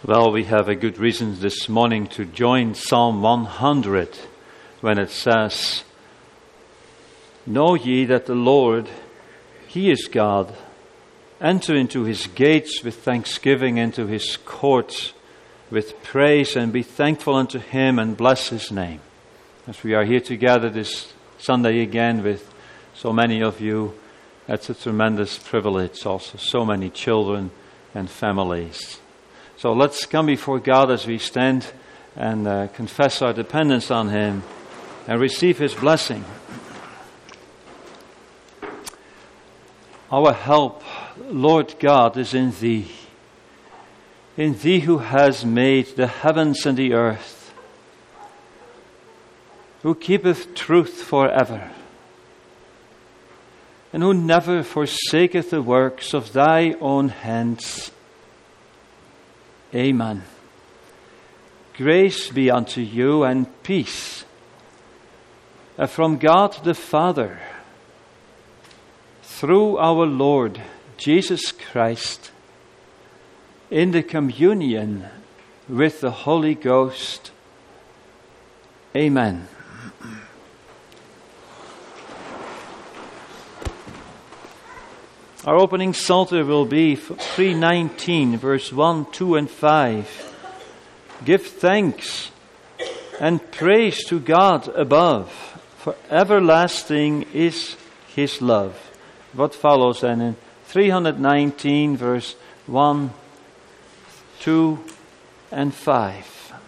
Well, we have a good reason this morning to join Psalm 100 when it says, "Know ye that the Lord, He is God. Enter into His gates with thanksgiving, into His courts with praise, and be thankful unto Him and bless His name." As we are here together this Sunday again with so many of you, that's a tremendous privilege also, so many children and families. So let's come before God as we stand and confess our dependence on Him and receive His blessing. Our help, Lord God, is in Thee who has made the heavens and the earth, who keepeth truth forever, and who never forsaketh the works of Thy own hands. Amen. Grace be unto you and peace from God the Father, through our Lord Jesus Christ, in the communion with the Holy Ghost. Amen. Our opening psalter will be 319, verse 1, 2, and 5. Give thanks and praise to God above, for everlasting is His love. What follows then in 319, verse 1, 2, and 5.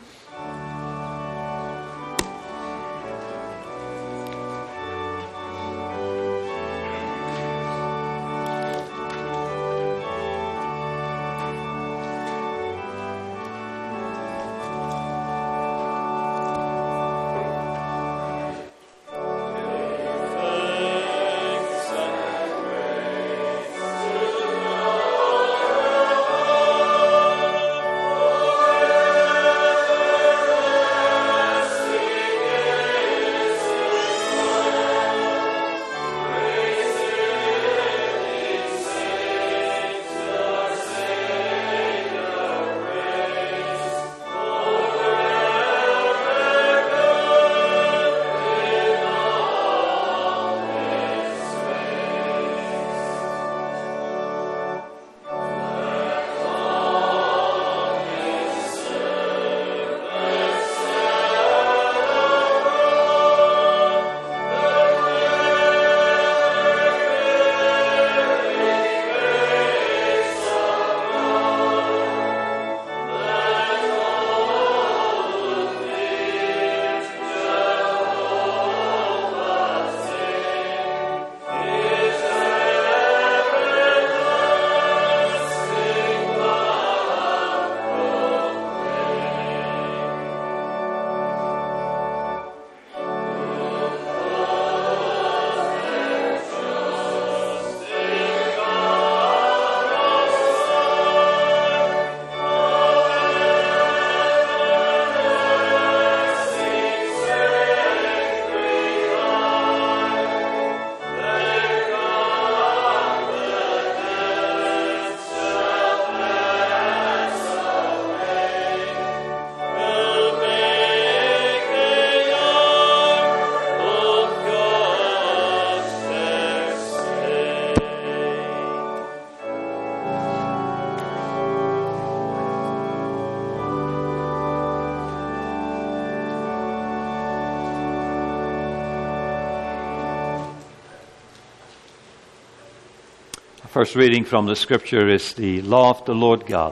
First reading from the Scripture is the law of the Lord God,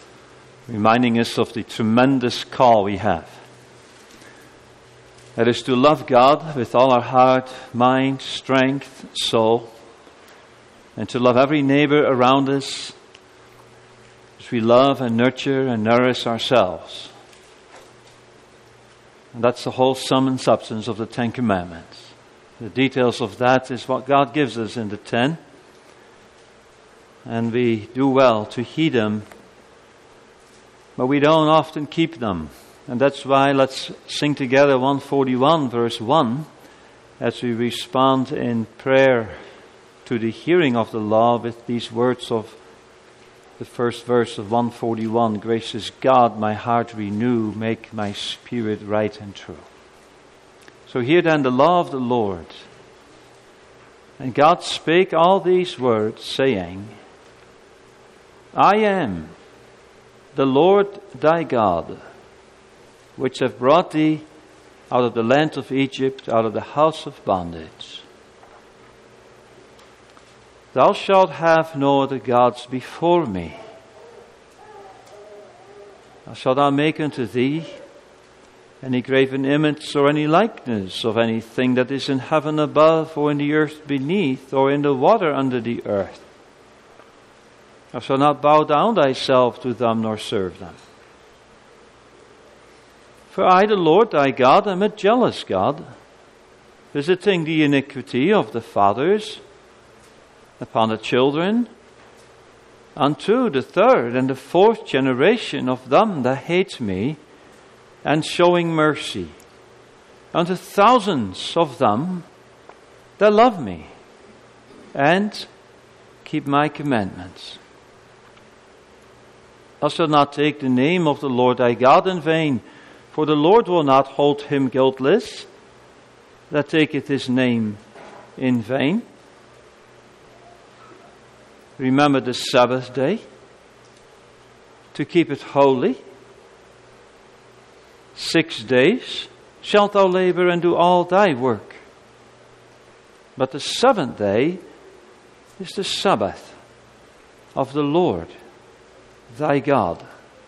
reminding us of the tremendous call we have. That is to love God with all our heart, mind, strength, soul, and to love every neighbor around us as we love and nurture and nourish ourselves. And that's the whole sum and substance of the Ten Commandments. The details of that is what God gives us in the 10. And we do well to heed them, but we don't often keep them. And that's why let's sing together 141 verse 1 as we respond in prayer to the hearing of the law with these words of the first verse of 141, gracious God, my heart renew, make my spirit right and true. So hear then the law of the Lord. And God spake all these words, saying, I am the Lord thy God, which have brought thee out of the land of Egypt, out of the house of bondage. Thou shalt have no other gods before me. Thou shalt not make unto thee any graven image or any likeness of anything that is in heaven above, or in the earth beneath, or in the water under the earth. Thou shalt not bow down thyself to them nor serve them. For I, the Lord thy God, am a jealous God, visiting the iniquity of the fathers upon the children, unto the third and the fourth generation of them that hate me, and showing mercy unto thousands of them that love me, and keep my commandments. Thou shalt not take the name of the Lord thy God in vain, for the Lord will not hold him guiltless that taketh his name in vain. Remember the Sabbath day, to keep it holy. 6 days shalt thou labor and do all thy work. But the seventh day is the Sabbath of the Lord thy God.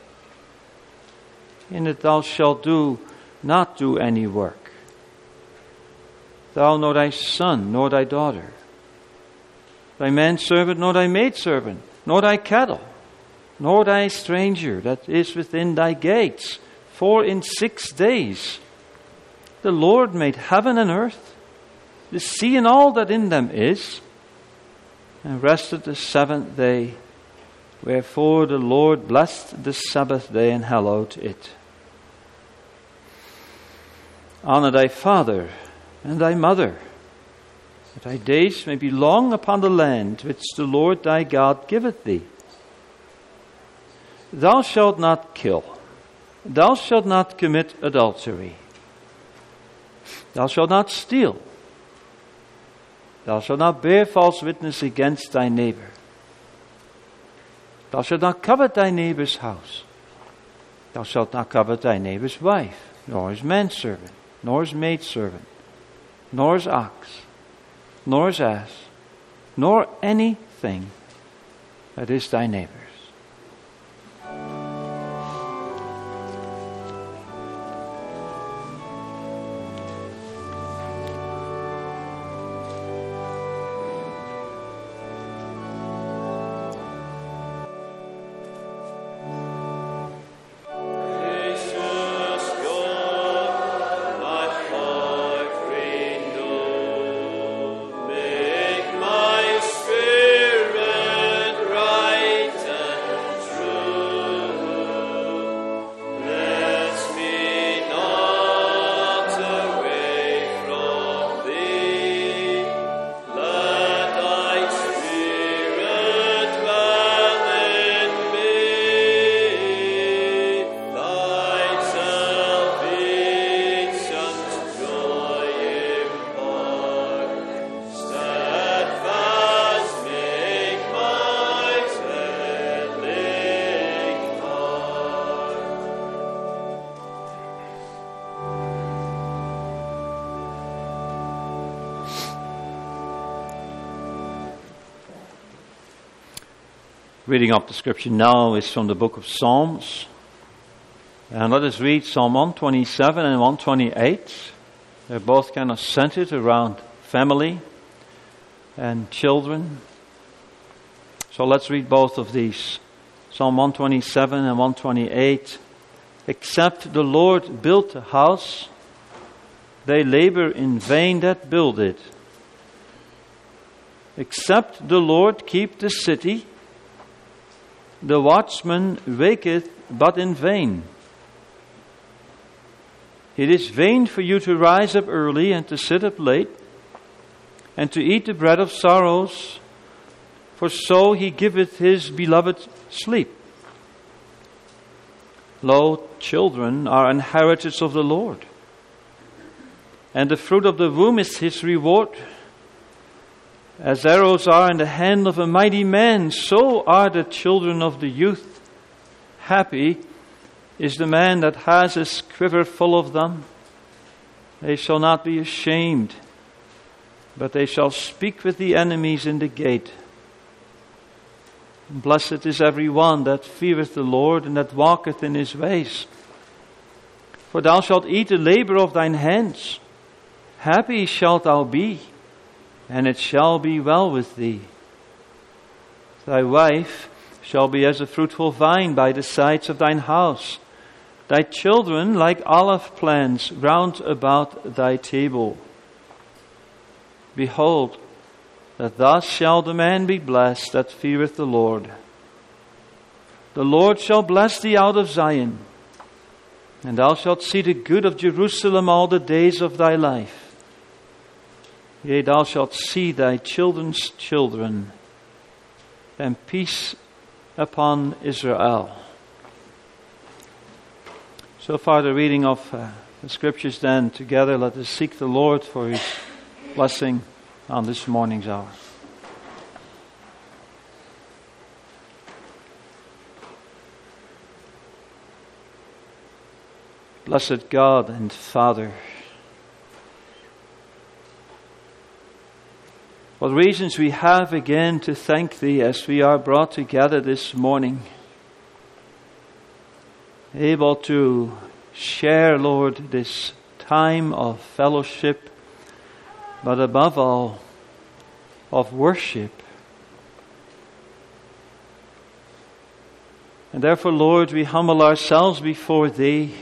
In it thou shalt not do any work, thou nor thy son nor thy daughter, thy manservant nor thy maidservant, nor thy cattle, nor thy stranger that is within thy gates. For in 6 days the Lord made heaven and earth, the sea and all that in them is, and rested the seventh day. Wherefore the Lord blessed the Sabbath day and hallowed it. Honor thy father and thy mother, that thy days may be long upon the land which the Lord thy God giveth thee. Thou shalt not kill. Thou shalt not commit adultery. Thou shalt not steal. Thou shalt not bear false witness against thy neighbor. Thou shalt not covet thy neighbor's house. Thou shalt not covet thy neighbor's wife, nor his manservant, nor his maidservant, nor his ox, nor his ass, nor anything that is thy neighbor's. Reading up the scripture now is from the book of Psalms. And let us read Psalm 127 and 128. They're both kind of centered around family and children. So let's read both of these. Psalm 127 and 128. Except the Lord build a house, they labor in vain that build it. Except the Lord keep the city, the watchman waketh but in vain. It is vain for you to rise up early and to sit up late, and to eat the bread of sorrows, for so he giveth his beloved sleep. Lo, children are an heritage of the Lord, and the fruit of the womb is his reward. As arrows are in the hand of a mighty man, so are the children of the youth. Happy is the man that has his quiver full of them. They shall not be ashamed, but they shall speak with the enemies in the gate. Blessed is every one that feareth the Lord, and that walketh in his ways. For thou shalt eat the labor of thine hands. Happy shalt thou be, and it shall be well with thee. Thy wife shall be as a fruitful vine by the sides of thine house, thy children like olive plants round about thy table. Behold, that thus shall the man be blessed that feareth the Lord. The Lord shall bless thee out of Zion, and thou shalt see the good of Jerusalem all the days of thy life. Yea, thou shalt see thy children's children, and peace upon Israel. So far the reading of the Scriptures. Then together let us seek the Lord for his blessing on this morning's hour. Blessed God and Father, what reasons we have again to thank Thee as we are brought together this morning, able to share, Lord, this time of fellowship, but above all, of worship. And therefore, Lord, we humble ourselves before Thee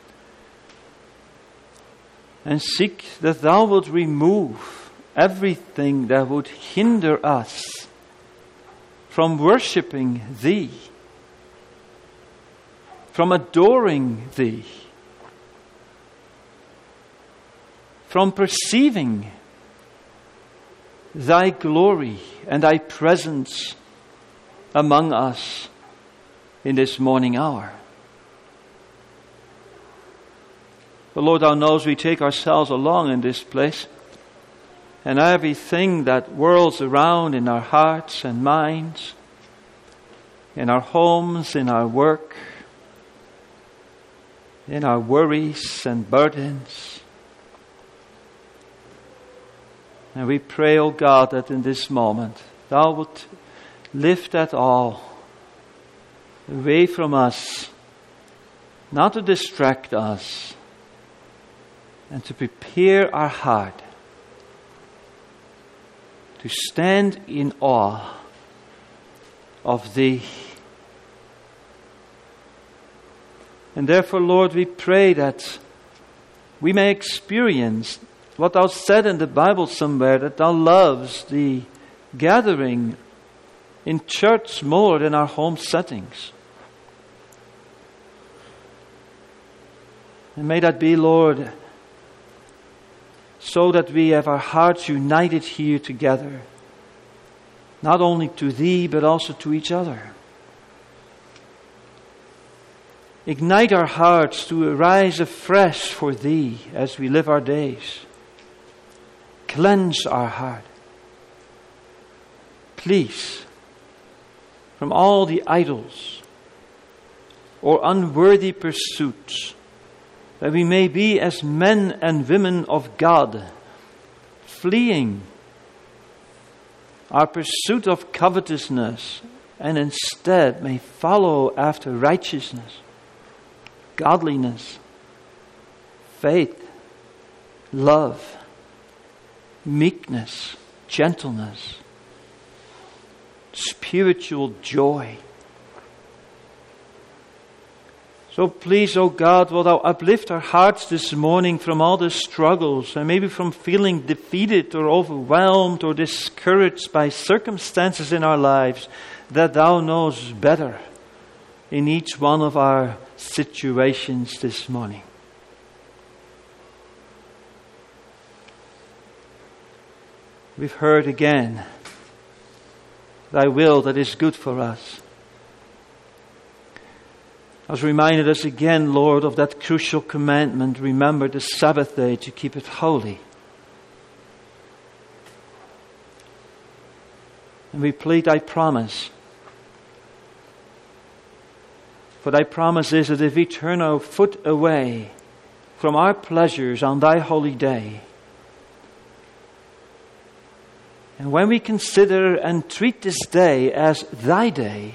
and seek that Thou wilt remove everything that would hinder us from worshiping Thee, from adoring Thee, from perceiving Thy glory and Thy presence among us in this morning hour. But Lord, Thou knows we take ourselves along in this place, and everything that whirls around in our hearts and minds, in our homes, in our work, in our worries and burdens. And we pray, O God, that in this moment Thou wilt lift that all away from us, not to distract us, and to prepare our heart to stand in awe of Thee. And therefore, Lord, we pray that we may experience what Thou said in the Bible somewhere, that Thou loves the gathering in church more than our home settings. And may that be, Lord, so that we have our hearts united here together, not only to Thee, but also to each other. Ignite our hearts to arise afresh for Thee as we live our days. Cleanse our heart, please, from all the idols or unworthy pursuits, that we may be as men and women of God, fleeing our pursuit of covetousness, and instead may follow after righteousness, godliness, faith, love, meekness, gentleness, spiritual joy. So please, O God, will Thou uplift our hearts this morning from all the struggles, and maybe from feeling defeated or overwhelmed or discouraged by circumstances in our lives that Thou knows better in each one of our situations this morning. We've heard again thy will that is good for us. I was reminded us again, Lord, of that crucial commandment. Remember the Sabbath day to keep it holy. And we plead thy promise. For thy promise is that if we turn our foot away from our pleasures on thy holy day, and when we consider and treat this day as thy day,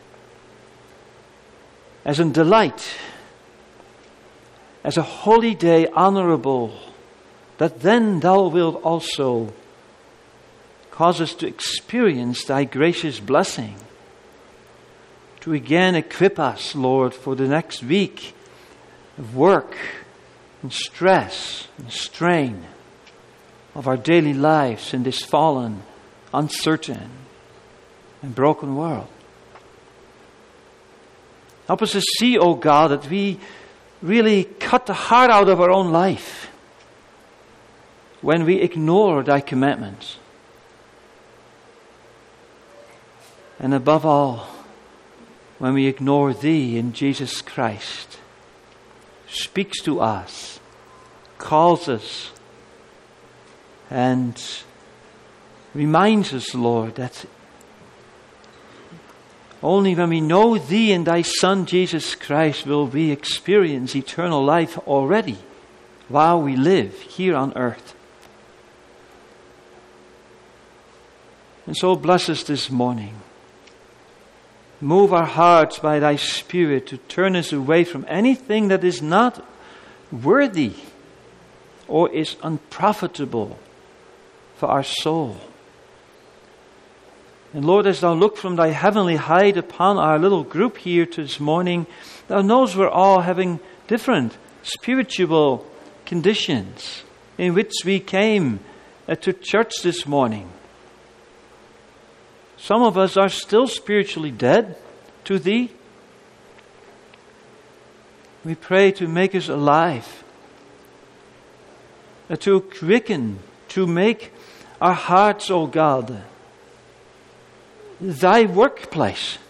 as a delight, as a holy day honorable, that then thou wilt also cause us to experience thy gracious blessing, to again equip us, Lord, for the next week of work and stress and strain of our daily lives in this fallen, uncertain, and broken world. Help us to see, O God, that we really cut the heart out of our own life when we ignore thy commandments. And above all, when we ignore thee in Jesus Christ, speaks to us, calls us, and reminds us, Lord, that only when we know thee and thy Son Jesus Christ will we experience eternal life already while we live here on earth. And so bless us this morning. Move our hearts by thy Spirit to turn us away from anything that is not worthy or is unprofitable for our soul. And Lord, as thou look from thy heavenly height upon our little group here this morning, thou knows we're all having different spiritual conditions in which we came to church this morning. Some of us are still spiritually dead to thee. We pray to make us alive, to quicken, to make our hearts, O God, thy workplace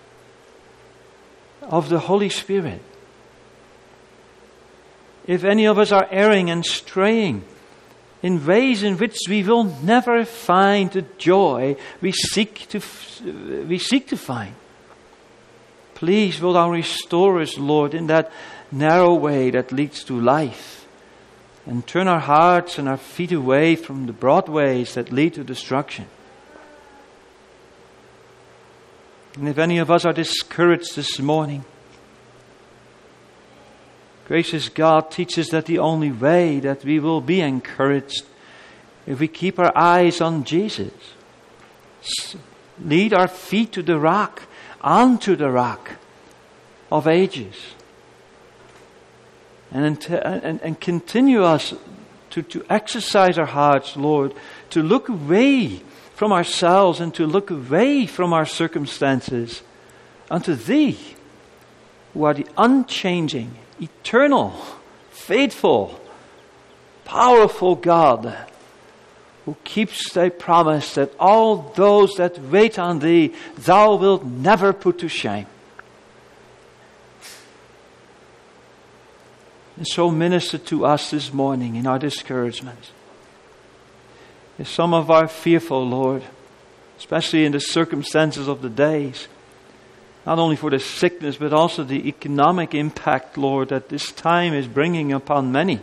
of the Holy Spirit. If any of us are erring and straying in ways in which we will never find the joy we seek to find, please will thou restore us, Lord, in that narrow way that leads to life, and turn our hearts and our feet away from the broad ways that lead to destruction. And if any of us are discouraged this morning, gracious God, teach us that the only way that we will be encouraged, if we keep our eyes on Jesus, lead our feet to the rock, onto the rock of ages, and continue us to exercise our hearts, Lord, to look away from ourselves and to look away from our circumstances unto thee, who are the unchanging, eternal, faithful, powerful God, who keeps thy promise that all those that wait on thee, thou wilt never put to shame. And so minister to us this morning in our discouragement. If some of our fearful, Lord, especially in the circumstances of the days, not only for the sickness, but also the economic impact, Lord, that this time is bringing upon many.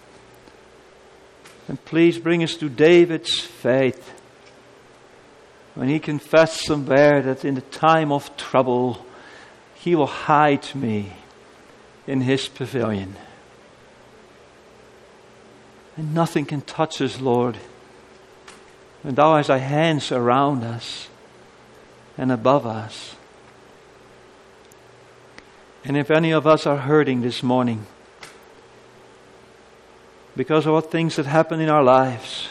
And please bring us to David's faith, when he confessed somewhere that in the time of trouble, he will hide me in his pavilion. And nothing can touch us, Lord, when thou hast thy hands around us and above us. And if any of us are hurting this morning because of what things that happen in our lives,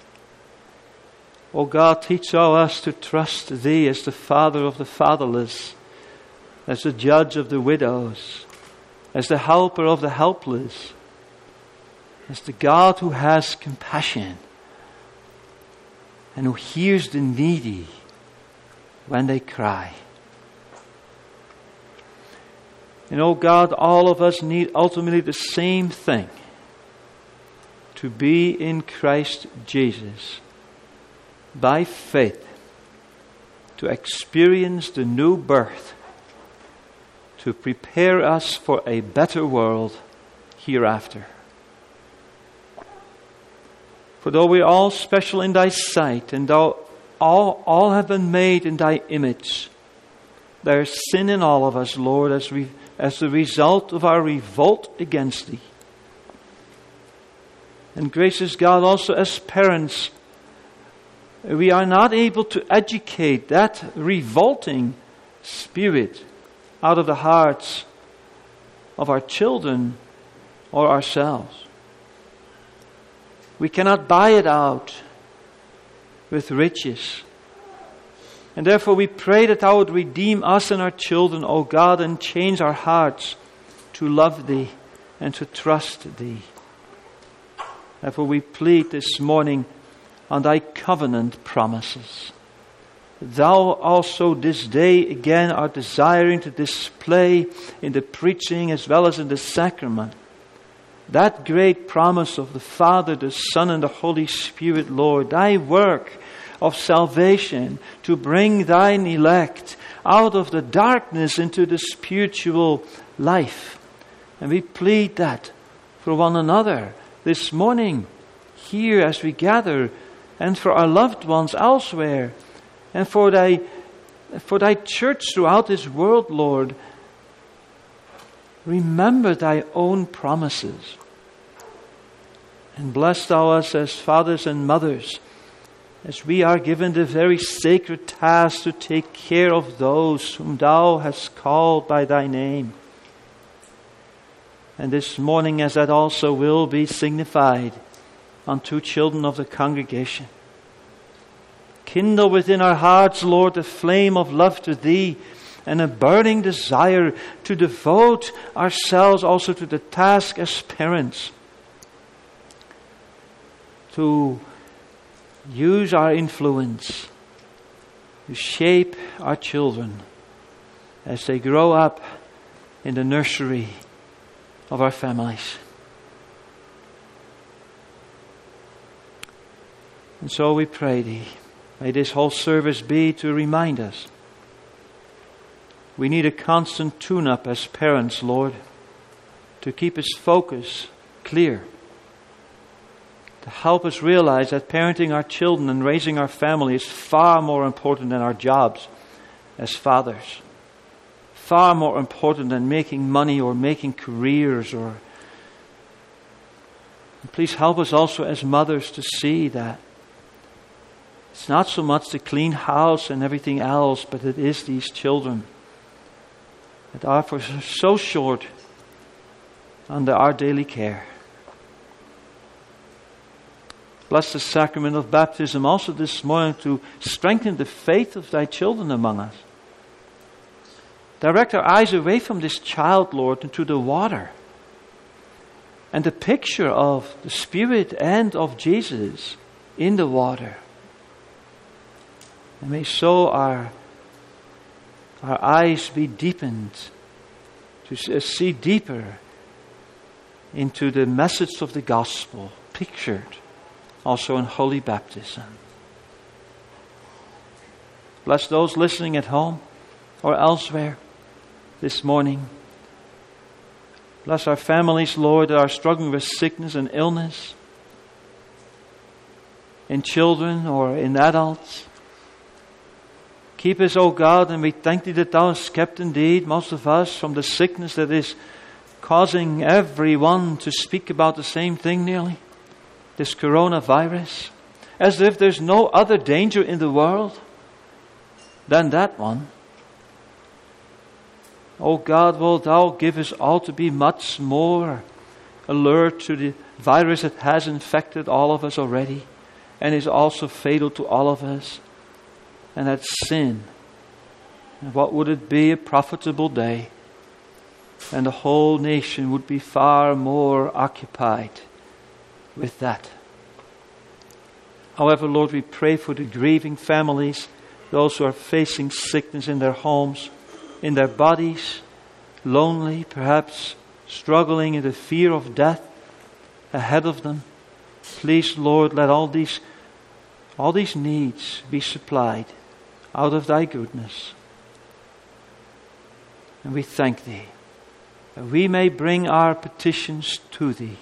oh God, teach us to trust thee as the Father of the fatherless, as the judge of the widows, as the helper of the helpless, as the God who has compassion and who hears the needy when they cry. And oh God, all of us need ultimately the same thing. To be in Christ Jesus by faith. To experience the new birth. To prepare us for a better world hereafter. For though we are all special in thy sight, and though all have been made in thy image, there is sin in all of us, Lord, as the result of our revolt against thee. And gracious God, also as parents, we are not able to educate that revolting spirit out of the hearts of our children or ourselves. We cannot buy it out with riches. And therefore we pray that thou would redeem us and our children, O God, and change our hearts to love thee and to trust thee. Therefore we plead this morning on thy covenant promises. Thou also this day again art desiring to display in the preaching as well as in the sacrament that great promise of the Father, the Son, and the Holy Spirit, Lord, thy work of salvation to bring thine elect out of the darkness into the spiritual life. And we plead that for one another this morning, here as we gather, and for our loved ones elsewhere, and for thy church throughout this world, Lord. Remember thy own promises. And bless thou us as fathers and mothers, as we are given the very sacred task to take care of those whom thou hast called by thy name. And this morning, as that also will be signified unto children of the congregation, kindle within our hearts, Lord, the flame of love to thee, and a burning desire to devote ourselves also to the task as parents, to use our influence to shape our children as they grow up in the nursery of our families. And so we pray thee, may this whole service be to remind us we need a constant tune-up as parents, Lord, to keep His focus clear, to help us realize that parenting our children and raising our family is far more important than our jobs as fathers, far more important than making money or making careers. And please help us also as mothers to see that it's not so much the clean house and everything else, but it is these children that are for so short under our daily care. Bless the sacrament of baptism also this morning to strengthen the faith of thy children among us. Direct our eyes away from this child, Lord, into the water. And the picture of the Spirit and of Jesus in the water. And may so our eyes be deepened to see deeper into the message of the gospel, pictured also in holy baptism. Bless those listening at home or elsewhere this morning. Bless our families, Lord, that are struggling with sickness and illness, in children or in adults. Keep us, O God, and we thank thee that thou hast kept indeed most of us from the sickness that is causing everyone to speak about the same thing nearly, this coronavirus, as if there's no other danger in the world than that one. O God, wilt thou give us all to be much more alert to the virus that has infected all of us already and is also fatal to all of us, and that sin. And what would it be a profitable day? And the whole nation would be far more occupied with that. However, Lord, we pray for the grieving families, those who are facing sickness in their homes, in their bodies, lonely, perhaps struggling in the fear of death ahead of them. Please, Lord, let all these needs be supplied out of thy goodness. And we thank thee that we may bring our petitions to thee.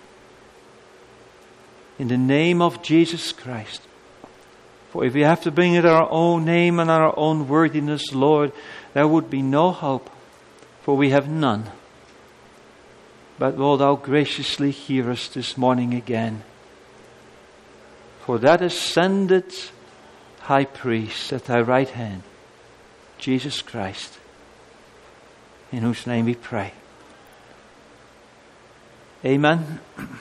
In the name of Jesus Christ. For if we have to bring it our own name and our own worthiness, Lord, there would be no hope, for we have none. But will thou graciously hear us this morning again. For that ascended high priest at thy right hand, Jesus Christ, in whose name we pray. Amen.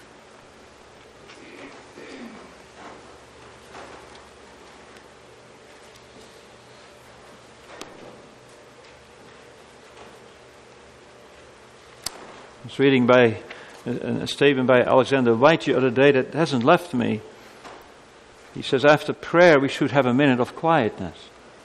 I was reading by a statement by Alexander White the other day that hasn't left me. He says, after prayer we should have a minute of quietness.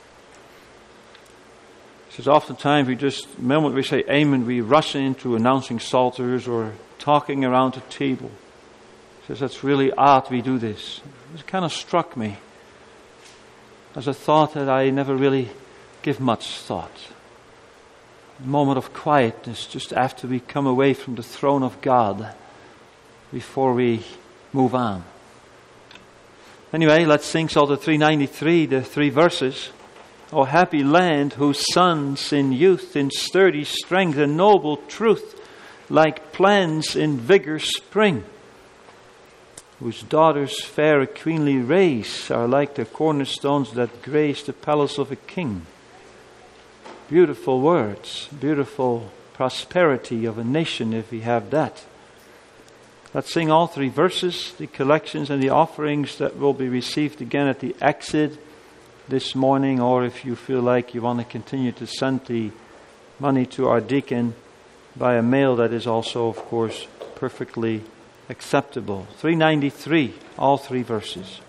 He says, oftentimes the moment we say amen, we rush into announcing psalters or talking around the table. He says, that's really odd we do this. It kind of struck me as a thought that I never really give much thought. A moment of quietness just after we come away from the throne of God before we move on. Anyway, let's sing Psalter 393, the 3 verses. O happy land whose sons in youth, in sturdy strength and noble truth, like plants in vigor spring, whose daughters fair a queenly race are like the cornerstones that grace the palace of a king. Beautiful words, beautiful prosperity of a nation if we have that. Let's sing all 3 verses, the collections and the offerings that will be received again at the exit this morning, or if you feel like you want to continue to send the money to our deacon by mail, that is also, of course, perfectly acceptable. 393, all 3 verses.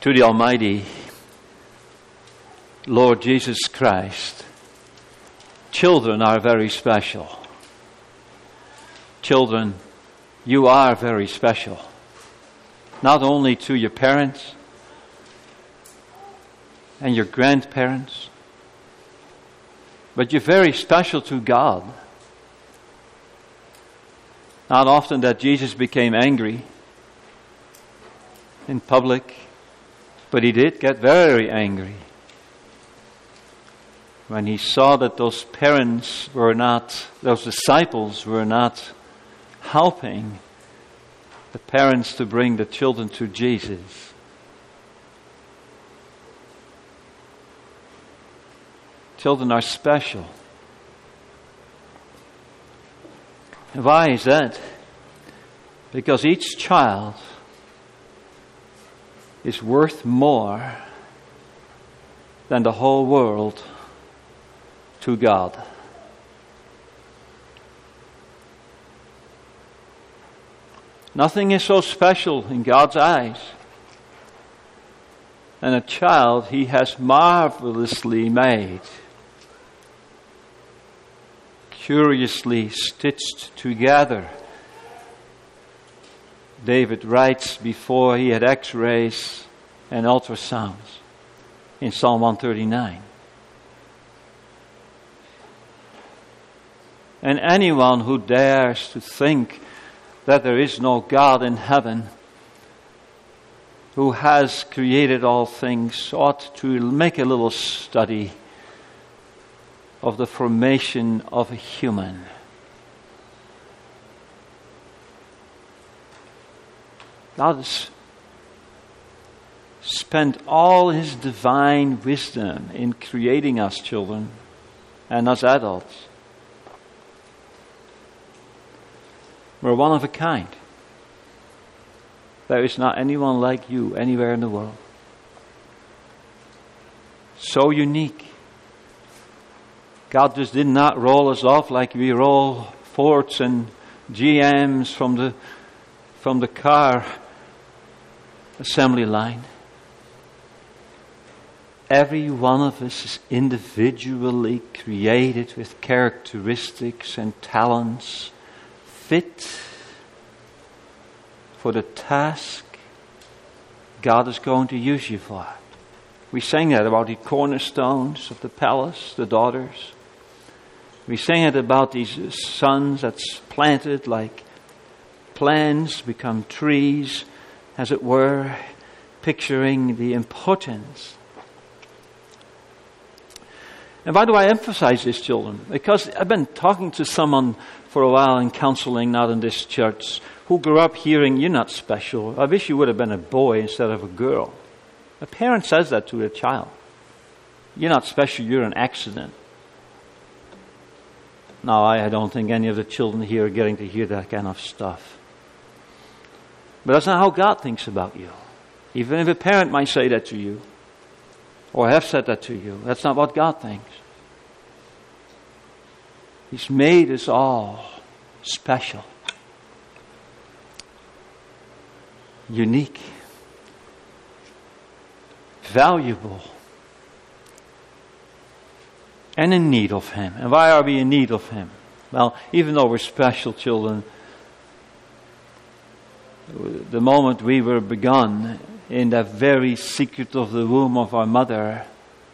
to the Almighty Lord Jesus Christ, children are very special. Children, you are very special. Not only to your parents and your grandparents, but you're very special to God. Not often that Jesus became angry in public, but he did get very angry when he saw that those disciples were not helping the parents to bring the children to Jesus. Children are special. And why is that? Because each child is worth more than the whole world to God. Nothing is so special in God's eyes than a child He has marvelously made, curiously stitched together. David writes before he had X-rays and ultrasounds in Psalm 139. And anyone who dares to think that there is no God in heaven who has created all things ought to make a little study of the formation of a human. God has spent all His divine wisdom in creating us children and us adults. We're one of a kind. There is not anyone like you anywhere in the world. So unique. God just did not roll us off like we roll Fords and GMs from the car assembly line. Every one of us is individually created with characteristics and talents fit for the task God is going to use you for. We sang that about the cornerstones of the palace, the daughters. We sang it about these sons that's planted like plants become trees, as it were, picturing the importance. And why do I emphasize this, children? Because I've been talking to someone for a while in counseling, not in this church, who grew up hearing, "You're not special. I wish you would have been a boy instead of a girl." A parent says that to a child. "You're not special, you're an accident." Now, I don't think any of the children here are getting to hear that kind of stuff. But that's not how God thinks about you. Even if a parent might say that to you, or have said that to you, that's not what God thinks. He's made us all special, unique, valuable, and in need of Him. And why are we in need of Him? Well, even though we're special children, the moment we were begun in the very secret of the womb of our mother,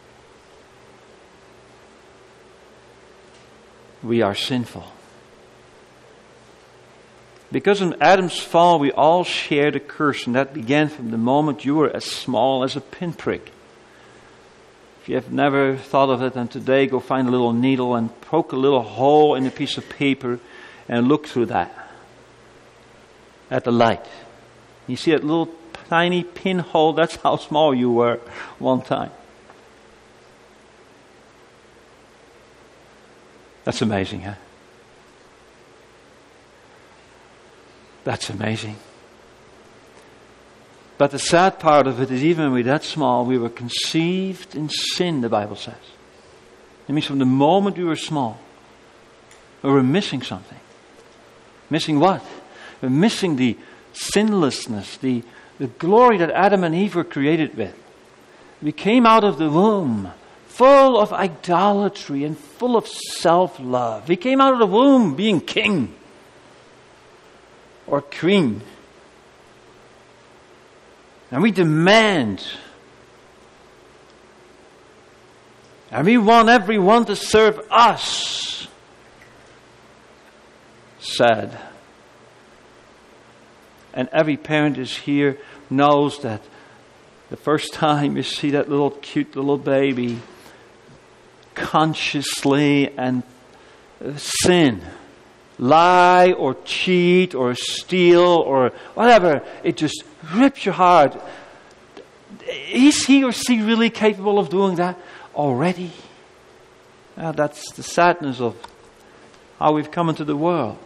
we are sinful. Because in Adam's fall, we all shared a curse, and that began from the moment you were as small as a pinprick. If you have never thought of it, then today go find a little needle and poke a little hole in a piece of paper and look through that at the light. You see that little tiny pinhole? That's how small you were one time. That's amazing, huh? That's amazing. But the sad part of it is, even when we're that small, we were conceived in sin, the Bible says. It means from the moment we were small, we were missing something. Missing what? We're missing the sinlessness, the the glory that Adam and Eve were created with. We came out of the womb full of idolatry and full of self-love. We came out of the womb being king or queen. And we demand, and we want everyone to serve us. Sad. And every parent is here knows that the first time you see that little cute little baby consciously and sin, lie or cheat or steal or whatever, it just rips your heart. Is he or she really capable of doing that already? Well, that's the sadness of how we've come into the world.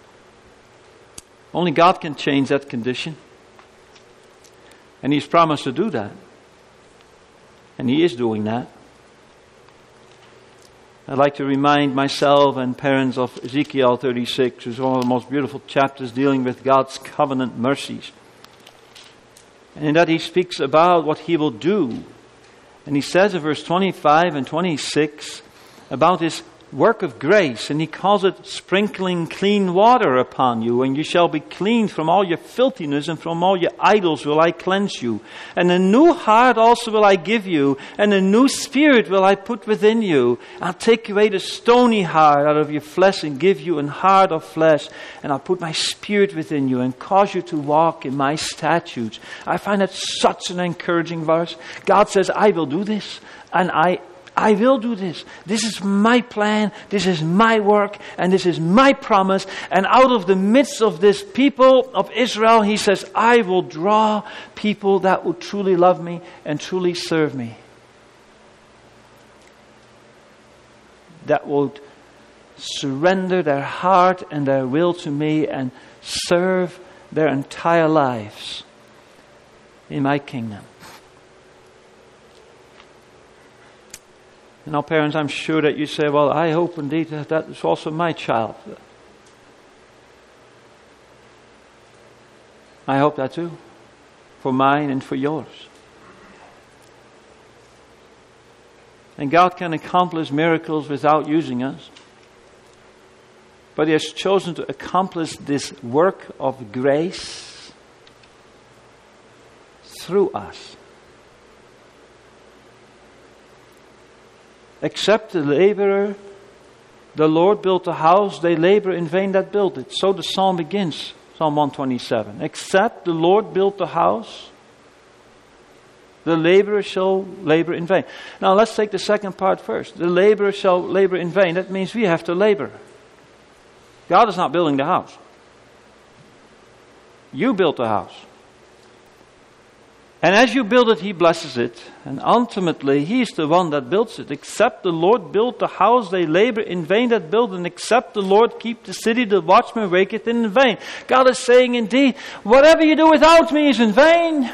Only God can change that condition. And He's promised to do that. And He is doing that. I'd like to remind myself and parents of Ezekiel 36, which is one of the most beautiful chapters dealing with God's covenant mercies. And in that He speaks about what He will do. And He says in verse 25 and 26 about His work of grace, and He calls it sprinkling clean water upon you, and you shall be cleaned from all your filthiness, and from all your idols will I cleanse you. And a new heart also will I give you, and a new spirit will I put within you. I'll take away the stony heart out of your flesh and give you an heart of flesh, and I'll put my spirit within you and cause you to walk in my statutes. I find that such an encouraging verse. God says, I will do this, and I will do this. This is my plan. This is my work. And this is my promise. And out of the midst of this people of Israel, He says, I will draw people that will truly love me and truly serve me. That will surrender their heart and their will to me and serve their entire lives in my kingdom. Now, parents, I'm sure that you say, well, I hope indeed that is also my child. I hope that too. For mine and for yours. And God can accomplish miracles without using us. But He has chosen to accomplish this work of grace through us. Except the laborer, the Lord built a house, they labor in vain that built it. So the psalm begins, Psalm 127. Except the Lord built the house, the laborer shall labor in vain. Now let's take the second part first. The laborer shall labor in vain. That means we have to labor. God is not building the house. You built the house. And as you build it, He blesses it. And ultimately, He is the one that builds it. Except the Lord build the house, they labor in vain that build. And except the Lord keep the city, the watchman waketh in vain. God is saying indeed, whatever you do without me is in vain.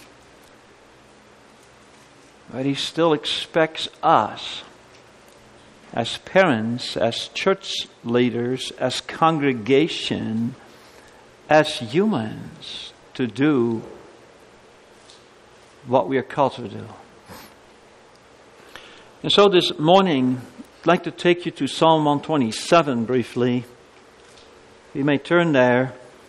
But He still expects us, as parents, as church leaders, as congregation, as humans, to do what we are called to do. And so this morning, I'd like to take you to Psalm 127 briefly. You may turn there.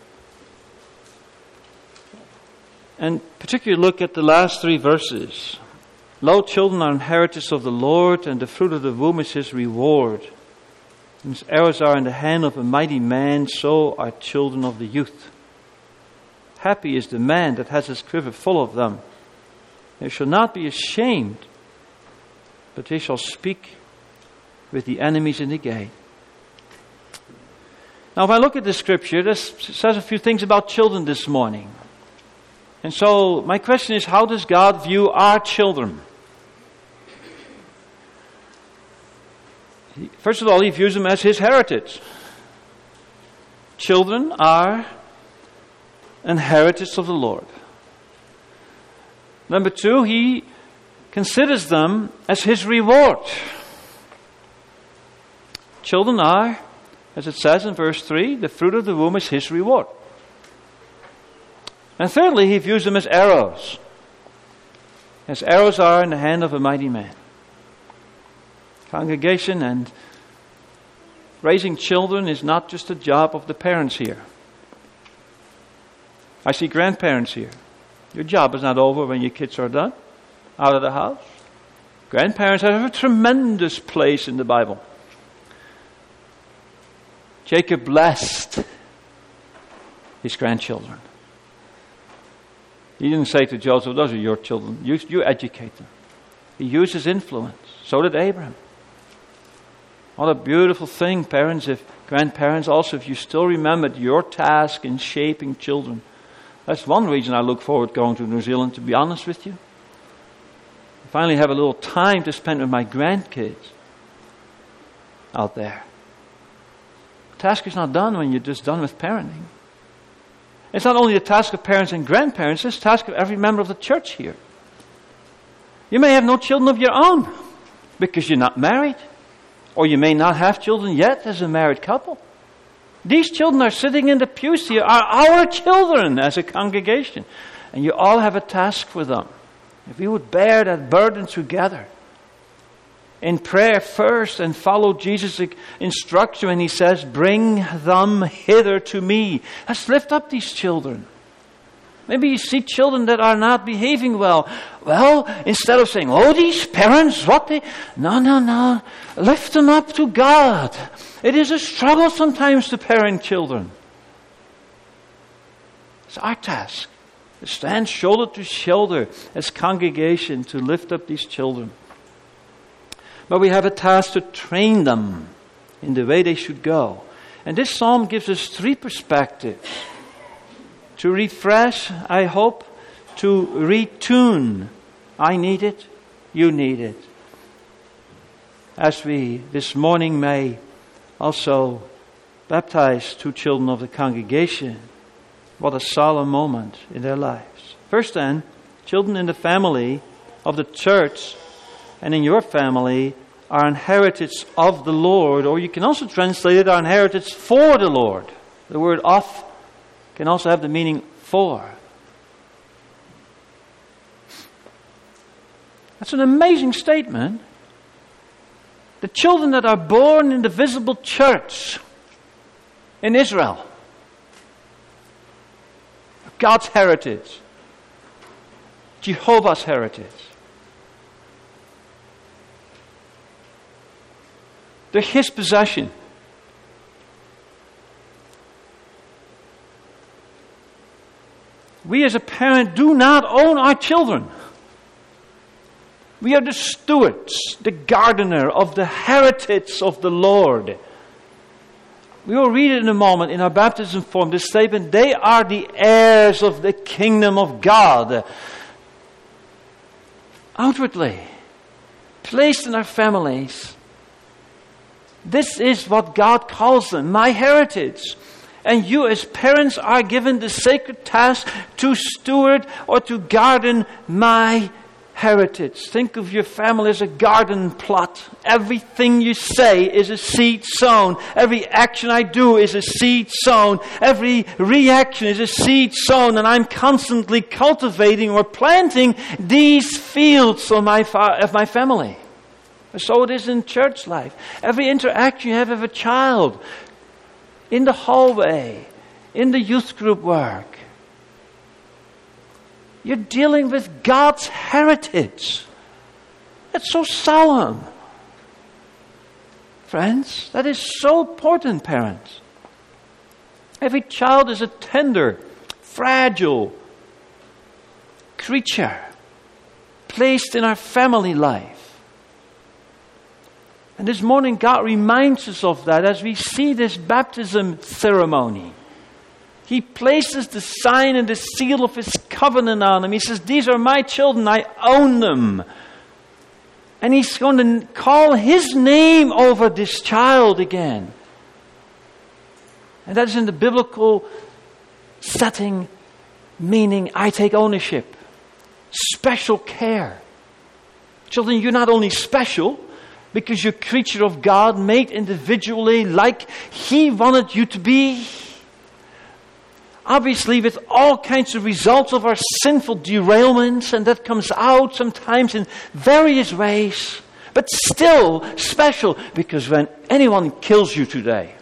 And particularly look at the last 3 verses. Lo, children are inheritance of the Lord, and the fruit of the womb is His reward. And His arrows are in the hand of a mighty man, so are children of the youth. Happy is the man that has his quiver full of them. They shall not be ashamed, but they shall speak with the enemies in the gate. Now, if I look at the scripture, this says a few things about children this morning. And so, my question is, how does God view our children? First of all, He views them as His heritage. Children are an heritage of the Lord. Number 2, He considers them as His reward. Children are, as it says in verse 3, the fruit of the womb is His reward. And thirdly, he views them as arrows. As arrows are in the hand of a mighty man. Congregation and raising children is not just a job of the parents here. I see grandparents here. Your job is not over when your kids are done, out of the house. Grandparents have a tremendous place in the Bible. Jacob blessed his grandchildren. He didn't say to Joseph, those are your children. You educate them. He used his influence. So did Abraham. What a beautiful thing, parents, if grandparents also, if you still remembered your task in shaping children. That's one reason I look forward to going to New Zealand, to be honest with you. I finally have a little time to spend with my grandkids out there. The task is not done when you're just done with parenting. It's not only the task of parents and grandparents, it's the task of every member of the church here. You may have no children of your own because you're not married. Or you may not have children yet as a married couple. These children are sitting in the pews here, are our children as a congregation. And you all have a task for them. If we would bear that burden together in prayer first and follow Jesus' instruction when he says, bring them hither to me. Let's lift up these children. Maybe you see children that are not behaving well. Well, instead of saying, oh, these parents, what they... No. Lift them up to God. It is a struggle sometimes to parent children. It's our task to stand shoulder to shoulder as congregation to lift up these children. But we have a task to train them in the way they should go. And this psalm gives us three perspectives. To refresh, I hope. To retune. I need it. You need it. As we this morning may also baptize two children of the congregation. What a solemn moment in their lives. First then, children in the family of the church and in your family are an heritage of the Lord. Or you can also translate it, are an heritage for the Lord. The word of can also have the meaning for. That's an amazing statement. The children that are born in the visible church in Israel, God's heritage, Jehovah's heritage. They're His possession. We as a parent do not own our children. We are the stewards, the gardener of the heritage of the Lord. We will read it in a moment in our baptism form, this statement, they are the heirs of the kingdom of God. Outwardly, placed in our families. This is what God calls them, my heritage. And you as parents are given the sacred task to steward or to garden my heritage. Think of your family as a garden plot. Everything you say is a seed sown. Every action I do is a seed sown. Every reaction is a seed sown. And I'm constantly cultivating or planting these fields of my family. So it is in church life. Every interaction you have with a child, in the hallway, in the youth group work, you're dealing with God's heritage. That's so solemn. Friends, that is so important, parents. Every child is a tender, fragile creature placed in our family life. And this morning God reminds us of that as we see this baptism ceremony. He places the sign and the seal of His covenant on them. He says, these are my children, I own them. And He's going to call His name over this child again. And that is in the biblical setting, meaning I take ownership. Special care. Children, you're not only special, because you're a creature of God, made individually like He wanted you to be. obviously with all kinds of results of our sinful derailments, and that comes out sometimes in various ways, but still special, because when anyone kills you today,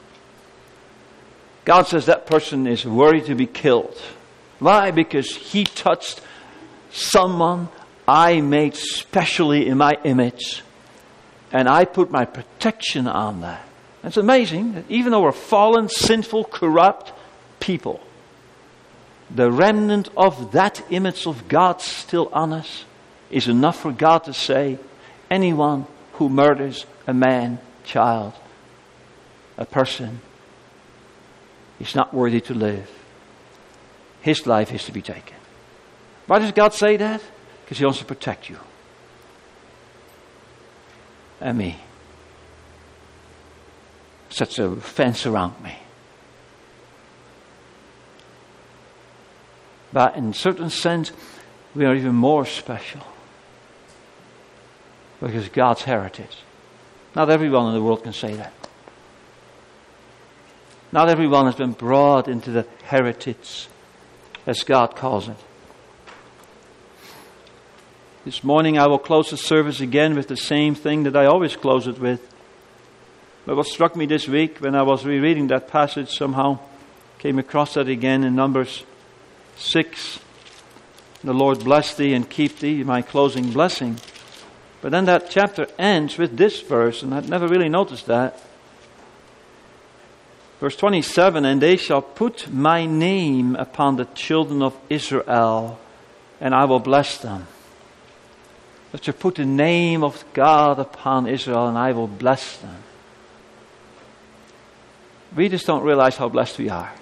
God says that person is worthy to be killed. Why? Because he touched someone I made specially in my image, and I put my protection on that. It's amazing that even though we're fallen, sinful, corrupt people, the remnant of that image of God still on us is enough for God to say, anyone who murders a man, child, a person, is not worthy to live. His life is to be taken. Why does God say that? Because He wants to protect you and me. Such a fence around me. But in a certain sense, we are even more special. Because God's heritage. Not everyone in the world can say that. Not everyone has been brought into the heritage, as God calls it. This morning I will close the service again with the same thing that I always close it with. But what struck me this week when I was rereading that passage, somehow came across that again in Numbers 6. The Lord bless thee and keep thee, my closing blessing. But then that chapter ends with this verse, and I'd never really noticed that. Verse 27, and they shall put my name upon the children of Israel, and I will bless them. That you put the name of God upon Israel, and I will bless them. We just don't realize how blessed we are.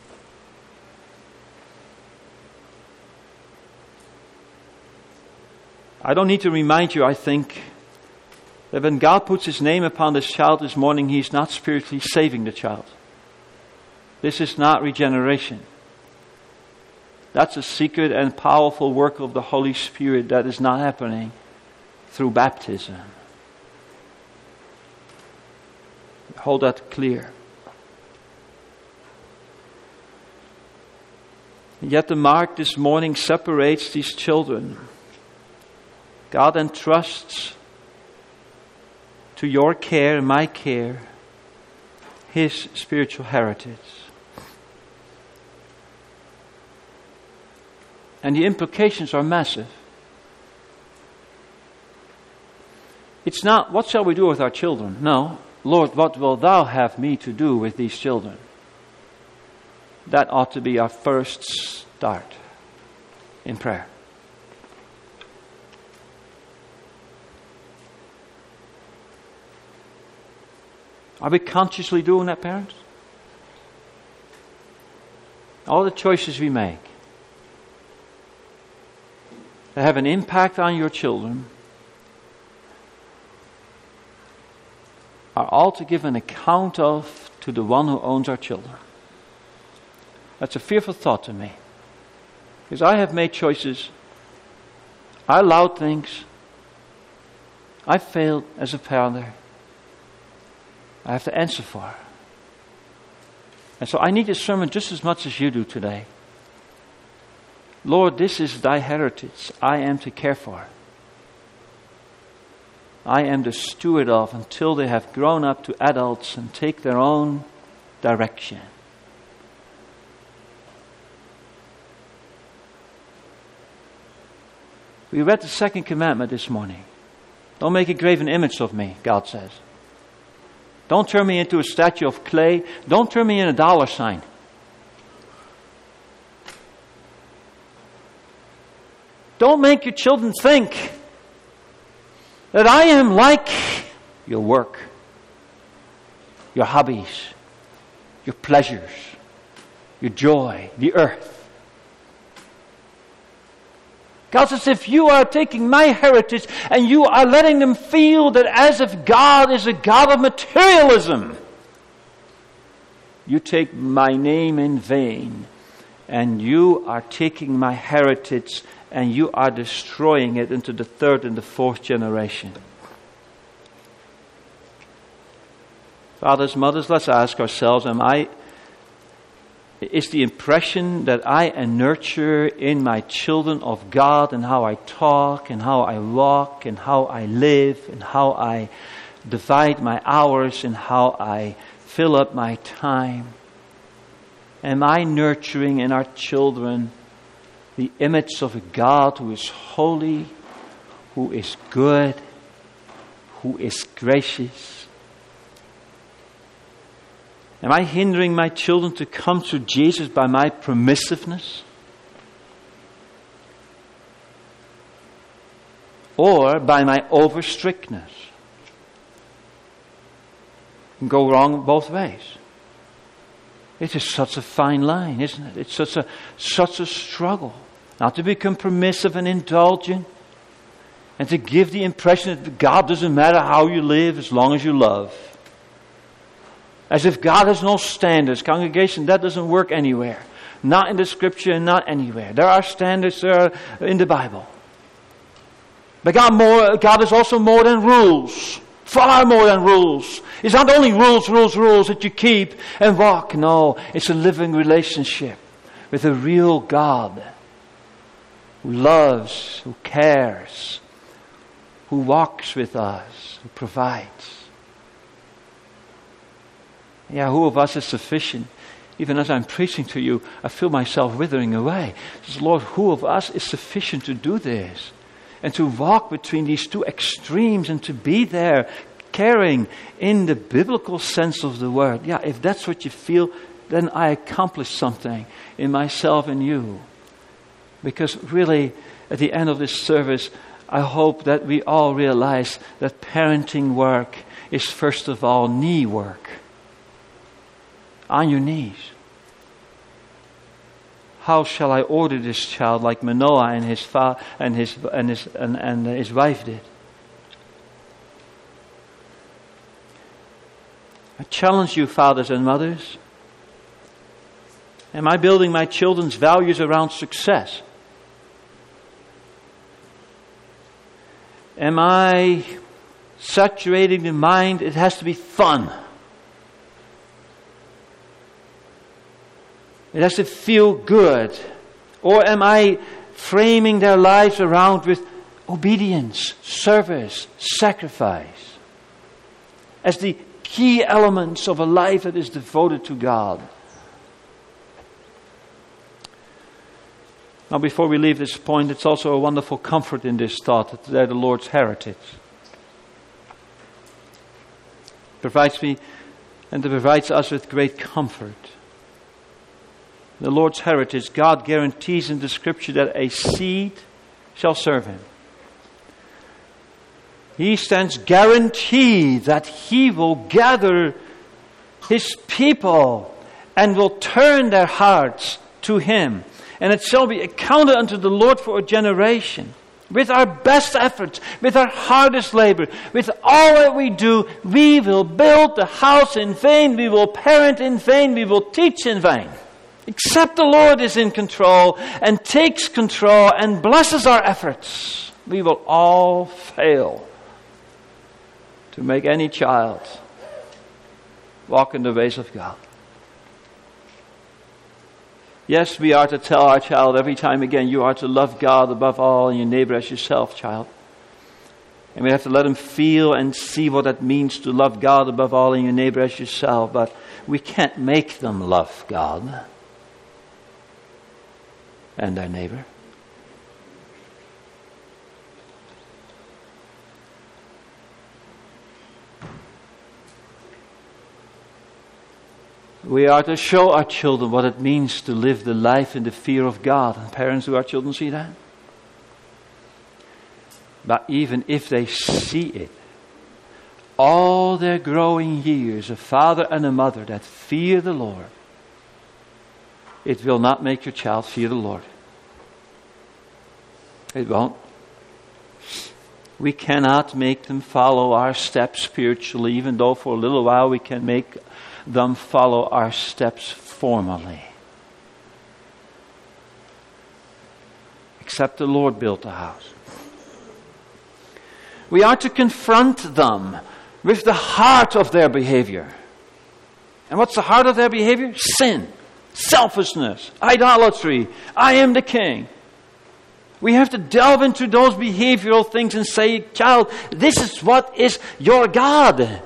I don't need to remind you, I think, that when God puts His name upon this child this morning, He's not spiritually saving the child. This is not regeneration. That's a secret and powerful work of the Holy Spirit that is not happening through baptism. Hold that clear. And yet the mark this morning separates these children. God entrusts to your care and my care His spiritual heritage. And the implications are massive. It's not, what shall we do with our children? No, Lord, what will thou have me to do with these children? That ought to be our first start in prayer. Are we consciously doing that, parents? All the choices we make that have an impact on your children are all to give an account of to the one who owns our children. That's a fearful thought to me. Because I have made choices. I allowed things. I failed as a parent. I have to answer for. And so I need this sermon just as much as you do today. Lord, this is thy heritage I am to care for. I am the steward of until they have grown up to adults and take their own direction. We read the second commandment this morning. Don't make a graven image of me, God says. Don't turn me into a statue of clay. Don't turn me into a dollar sign. Don't make your children think that I am like your work, your hobbies, your pleasures, your joy, the earth. God says, if you are taking my heritage and you are letting them feel that as if God is a God of materialism, you take my name in vain and you are taking my heritage and you are destroying it into the third and the fourth generation. Fathers, mothers, let's ask ourselves, am I is the impression that I nurture in my children of God, and how I talk and how I walk and how I live and how I divide my hours and how I fill up my time. Am I nurturing in our children the image of a God who is holy, who is good, who is gracious? Am I hindering my children to come to Jesus by my permissiveness? Or by my over strictness? It can go wrong both ways. It is such a fine line, isn't it? It's such a struggle. Not to become permissive and indulgent, and to give the impression that God doesn't matter how you live as long as you love. As if God has no standards. Congregation, that doesn't work anywhere. Not in the Scripture and not anywhere. There are standards there in the Bible. But God is also more than rules. Far more than rules. It's not only rules that you keep and walk. No, it's a living relationship with a real God who loves, who cares, who walks with us, who provides. Yeah, who of us is sufficient? Even as I'm preaching to you, I feel myself withering away. Says, Lord, who of us is sufficient to do this? And to walk between these two extremes and to be there, caring in the biblical sense of the word. Yeah, if that's what you feel, then I accomplished something in myself and you. Because really, at the end of this service, I hope that we all realize that parenting work is first of all knee work. On your knees. How shall I order this child like Manoah and his his wife did? I challenge you, fathers and mothers. Am I building my children's values around success? Am I saturating the mind? It has to be fun. It has to feel good. Or am I framing their lives around with obedience, service, sacrifice as the key elements of a life that is devoted to God? Now, before we leave this point, it's also a wonderful comfort in this thought that they're the Lord's heritage. Provides me and it provides us with great comfort. The Lord's heritage, God guarantees in the Scripture that a seed shall serve Him. He stands guaranteed that He will gather His people and will turn their hearts to Him. And it shall be accounted unto the Lord for a generation. With our best efforts, with our hardest labor, with all that we do, we will build the house in vain, we will parent in vain, we will teach in vain. Except the Lord is in control and takes control and blesses our efforts, we will all fail to make any child walk in the ways of God. Yes, we are to tell our child every time again, you are to love God above all and your neighbor as yourself, child. And we have to let them feel and see what it means to love God above all and your neighbor as yourself. But we can't make them love God and their neighbor. We are to show our children what it means to live the life in the fear of God. And parents, do our children see that? But even if they see it, all their growing years, a father and a mother that fear the Lord, it will not make your child fear the Lord. It won't. We cannot make them follow our steps spiritually, even though for a little while we can make them follow our steps formally. Except the Lord built the house. We are to confront them with the heart of their behavior. And what's the heart of their behavior? Sin. selfishness, idolatry. I am the king. We have to delve into those behavioral things and say, child, this is what is your God.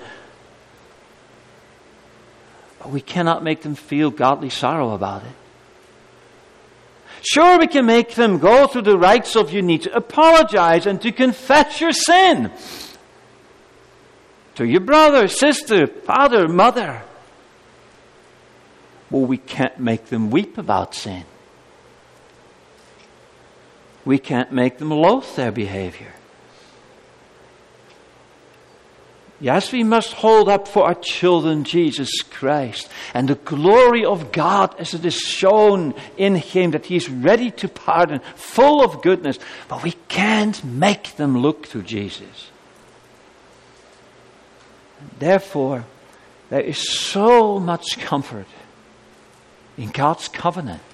But we cannot make them feel godly sorrow about it. Sure, we can make them go through the rites of you need to apologize and to confess your sin to your brother, sister, father, mother. Well, we can't make them weep about sin. We can't make them loathe their behavior. Yes, we must hold up for our children Jesus Christ and the glory of God as it is shown in Him, that He is ready to pardon, full of goodness. But we can't make them look to Jesus. Therefore, there is so much comfort in God's covenant.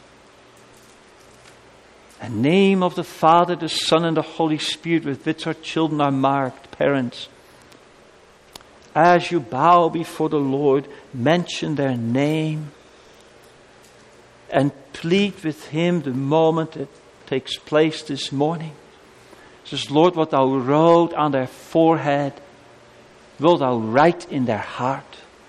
The name of the Father, the Son, and the Holy Spirit with which our children are marked, parents. As you bow before the Lord, mention their name and plead with Him the moment it takes place this morning. Says, Lord, what Thou wrote on their forehead, will Thou write in their heart.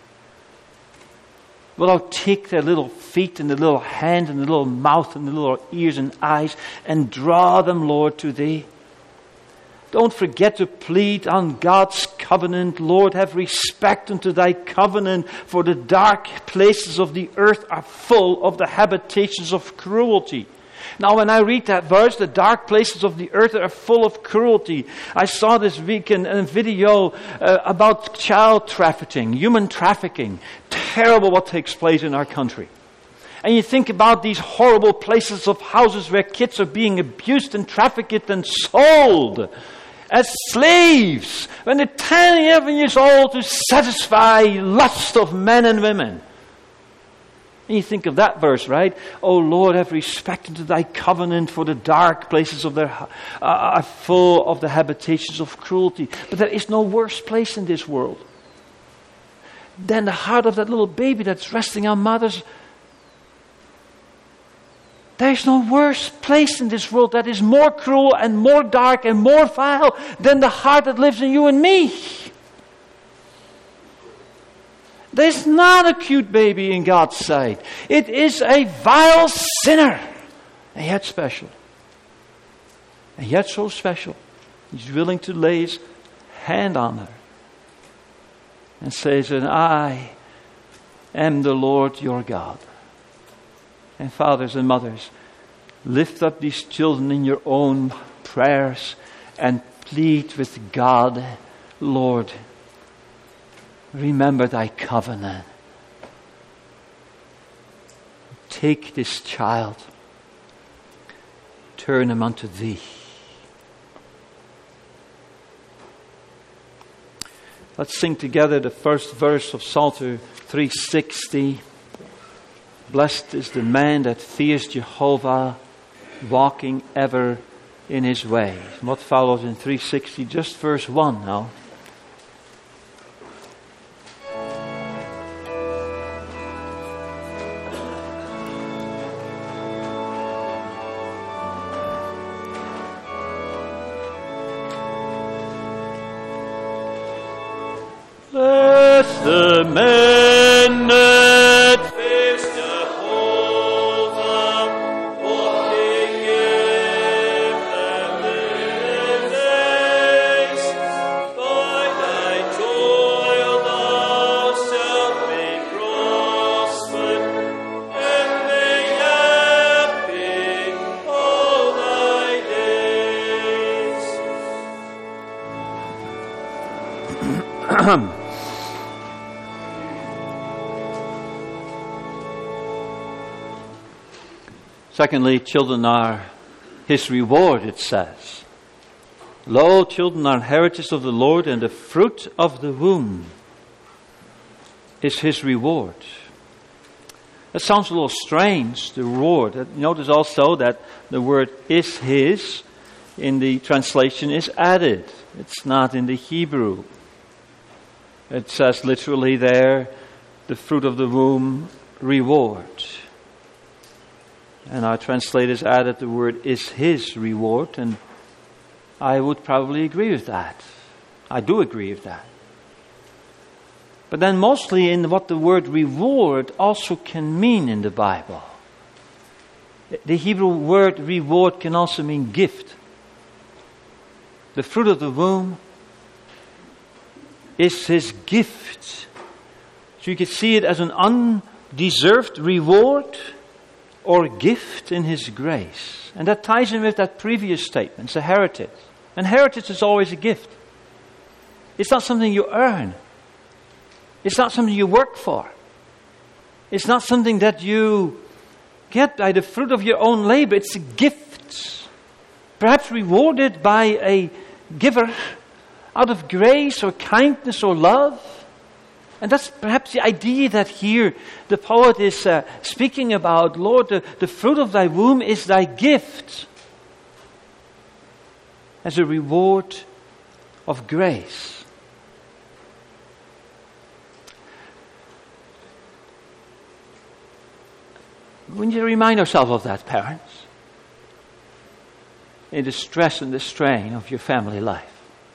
Will Thou take their little feet and the little hand and the little mouth and the little ears and eyes and draw them, Lord, to Thee. Don't forget to plead on God's covenant. Lord, have respect unto Thy covenant, for the dark places of the earth are full of the habitations of cruelty. Now, when I read that verse, the dark places of the earth are full of cruelty. I saw this week in a video about child trafficking, human trafficking. Terrible what takes place in our country. And you think about these horrible places of houses where kids are being abused and trafficked and sold as slaves when they're 10, 11 years old to satisfy lust of men and women. And you think of that verse, right? Oh Lord, have respect unto Thy covenant, for the dark places of their are full of the habitations of cruelty. But there is no worse place in this world than the heart of that little baby that's resting on mother's. There is no worse place in this world that is more cruel and more dark and more vile than the heart that lives in you and me. There's not a cute baby in God's sight. It is a vile sinner, and yet special. And yet so special, He's willing to lay His hand on her and says, and I am the Lord your God. And fathers and mothers, lift up these children in your own prayers and plead with God, Lord, remember Thy covenant. Take this child, turn him unto Thee. Let's sing together the first verse of Psalter 360. Blessed is the man that fears Jehovah, walking ever in His ways. What follows in 360? Just verse 1 now. Bless the man that fears Jehovah, walking in His ways. By thy toil thou shalt be prospered, and be happy all thy days. Secondly, children are His reward, it says. Lo, children are heritage of the Lord, and the fruit of the womb is His reward. That sounds a little strange, the reward. Notice also that the word is His in the translation is added. It's not in the Hebrew. It says literally there, the fruit of the womb, reward. And our translators added the word is his reward, and I would probably agree with that. I do agree with that. But then mostly in what the word reward also can mean in the Bible. The Hebrew word reward can also mean gift. The fruit of the womb is his gift. So you could see it as an undeserved reward or gift in his grace. And that ties in with that previous statement, it's a heritage. And heritage is always a gift. It's not something you earn. It's not something you work for. It's not something that you get by the fruit of your own labor. It's a gift. Perhaps rewarded by a giver out of grace or kindness or love. And that's perhaps the idea that here the poet is speaking about. Lord, the fruit of thy womb is thy gift as a reward of grace. We need to remind ourselves of that, parents, in the stress and the strain of your family life.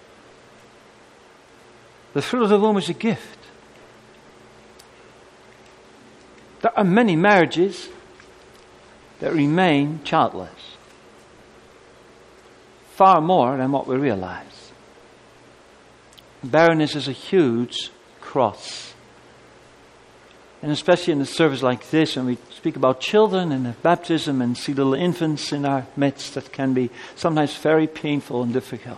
The fruit of the womb is a gift. There are many marriages that remain childless. Far more than what we realize. Barrenness is a huge cross. And especially in a service like this, when we speak about children and baptism and see little infants in our midst, that can be sometimes very painful and difficult.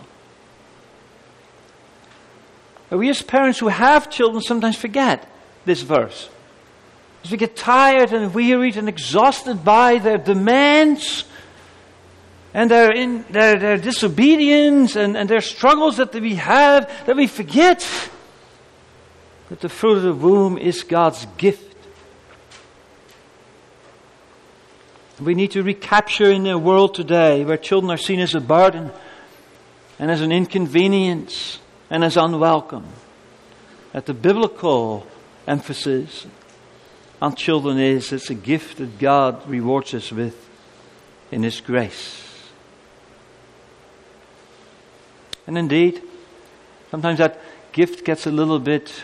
But we as parents who have children sometimes forget this verse. As we get tired and wearied and exhausted by their demands and their disobedience and their struggles that we have, that we forget that the fruit of the womb is God's gift. We need to recapture in a world today where children are seen as a burden and as an inconvenience and as unwelcome, that the biblical emphasis on children is it's a gift that God rewards us with in His grace. And indeed, sometimes that gift gets a little bit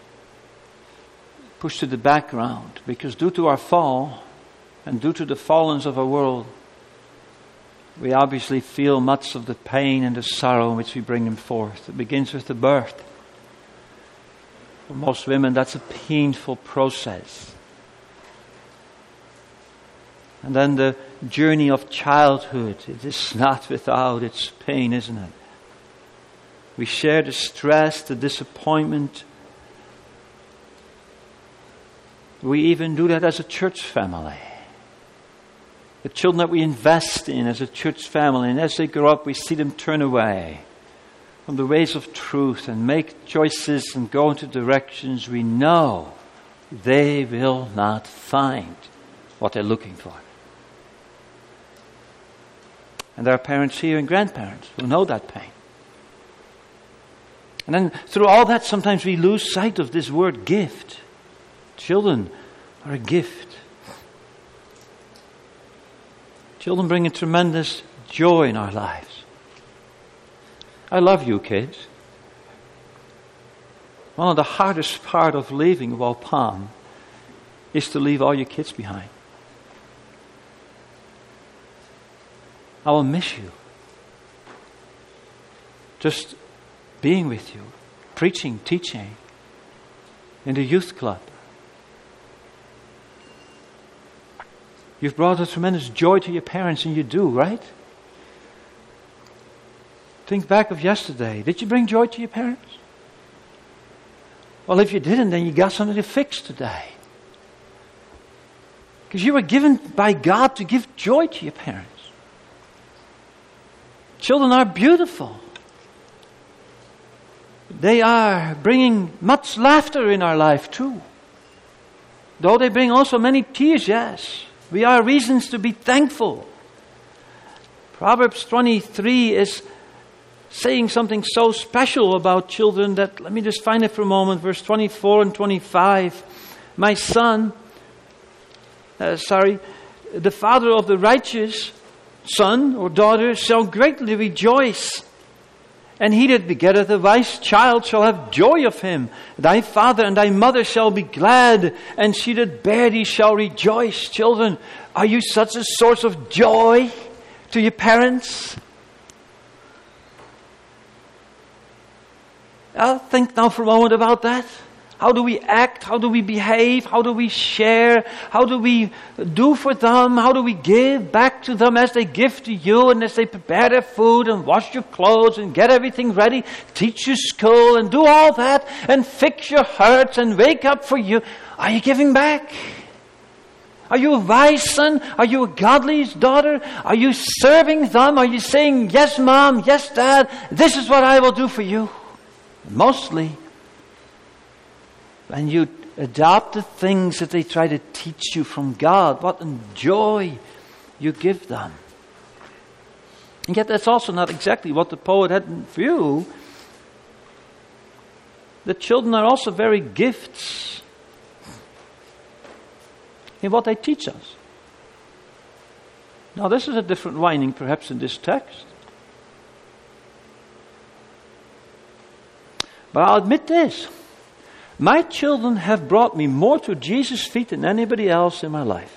pushed to the background because due to our fall and due to the fallenness of our world, we obviously feel much of the pain and the sorrow in which we bring them forth. It begins with the birth. For most women, that's a painful process. And then the journey of childhood, it is not without its pain, isn't it? We share the stress, the disappointment. We even do that as a church family. The children that we invest in as a church family, and as they grow up, we see them turn away from the ways of truth and make choices and go into directions we know they will not find what they're looking for. And there are parents here and grandparents who know that pain. And then through all that, sometimes we lose sight of this word gift. Children are a gift. Children bring a tremendous joy in our lives. I love you, kids. One of the hardest part of leaving Walpam is to leave all your kids behind. I will miss you. Just being with you, preaching, teaching, in the youth club. You've brought a tremendous joy to your parents, and you do, right? Think back of yesterday. Did you bring joy to your parents? Well, if you didn't, then you got something to fix today. Because you were given by God to give joy to your parents. Children are beautiful. They are bringing much laughter in our life too. Though they bring also many tears, yes. We are reasons to be thankful. Proverbs 23 is saying something so special about children that, let me just find it for a moment, verse 24 and 25. My son, The father of the righteous son or daughter shall greatly rejoice. And he that begetteth a wise child shall have joy of him. Thy father and thy mother shall be glad, and she that bare thee shall rejoice. Children, are you such a source of joy to your parents? Think now for a moment about that. How do we act? How do we behave? How do we share? How do we do for them? How do we give back to them as they give to you and as they prepare their food and wash your clothes and get everything ready, teach you school and do all that and fix your hurts and wake up for you? Are you giving back? Are you a wise son? Are you a godly daughter? Are you serving them? Are you saying, yes, Mom, yes, Dad, this is what I will do for you? Mostly, when you adopt the things that they try to teach you from God, what joy you give them. And yet that's also not exactly what the poet had in view. The children are also very gifts in what they teach us. Now this is a different winding perhaps in this text. But I'll admit this. My children have brought me more to Jesus' feet than anybody else in my life.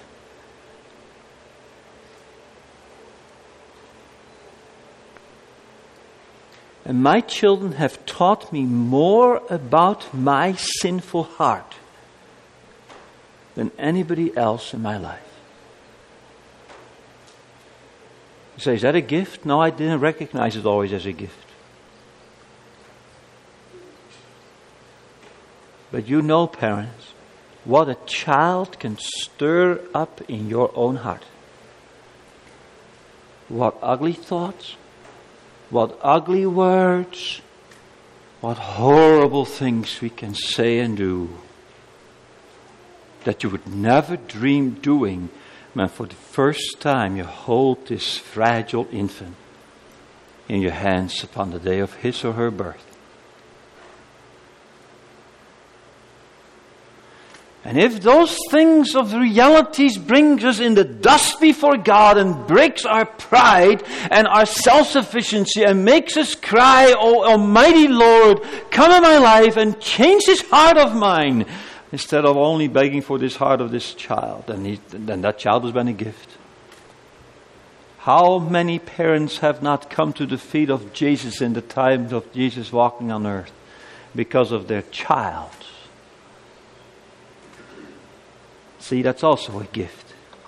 And my children have taught me more about my sinful heart than anybody else in my life. You say, is that a gift? No, I didn't recognize it always as a gift. But you know, parents, what a child can stir up in your own heart. What ugly thoughts, what ugly words, what horrible things we can say and do that you would never dream doing when for the first time you hold this fragile infant in your hands upon the day of his or her birth. And if those things of realities brings us in the dust before God and breaks our pride and our self-sufficiency and makes us cry, "Oh Almighty Lord, come in my life and change this heart of mine," instead of only begging for this heart of this child, then that child has been a gift. How many parents have not come to the feet of Jesus in the times of Jesus walking on earth because of their child? See, that's also a gift.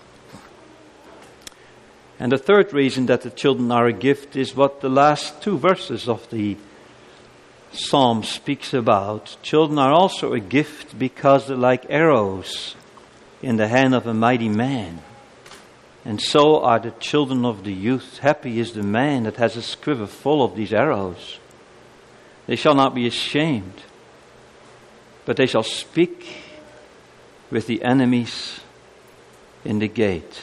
And the third reason that the children are a gift is what the last two verses of the Psalm speaks about. Children are also a gift because they're like arrows in the hand of a mighty man. And so are the children of the youth. Happy is the man that has a quiver full of these arrows. They shall not be ashamed, but they shall speak with the enemies in the gate.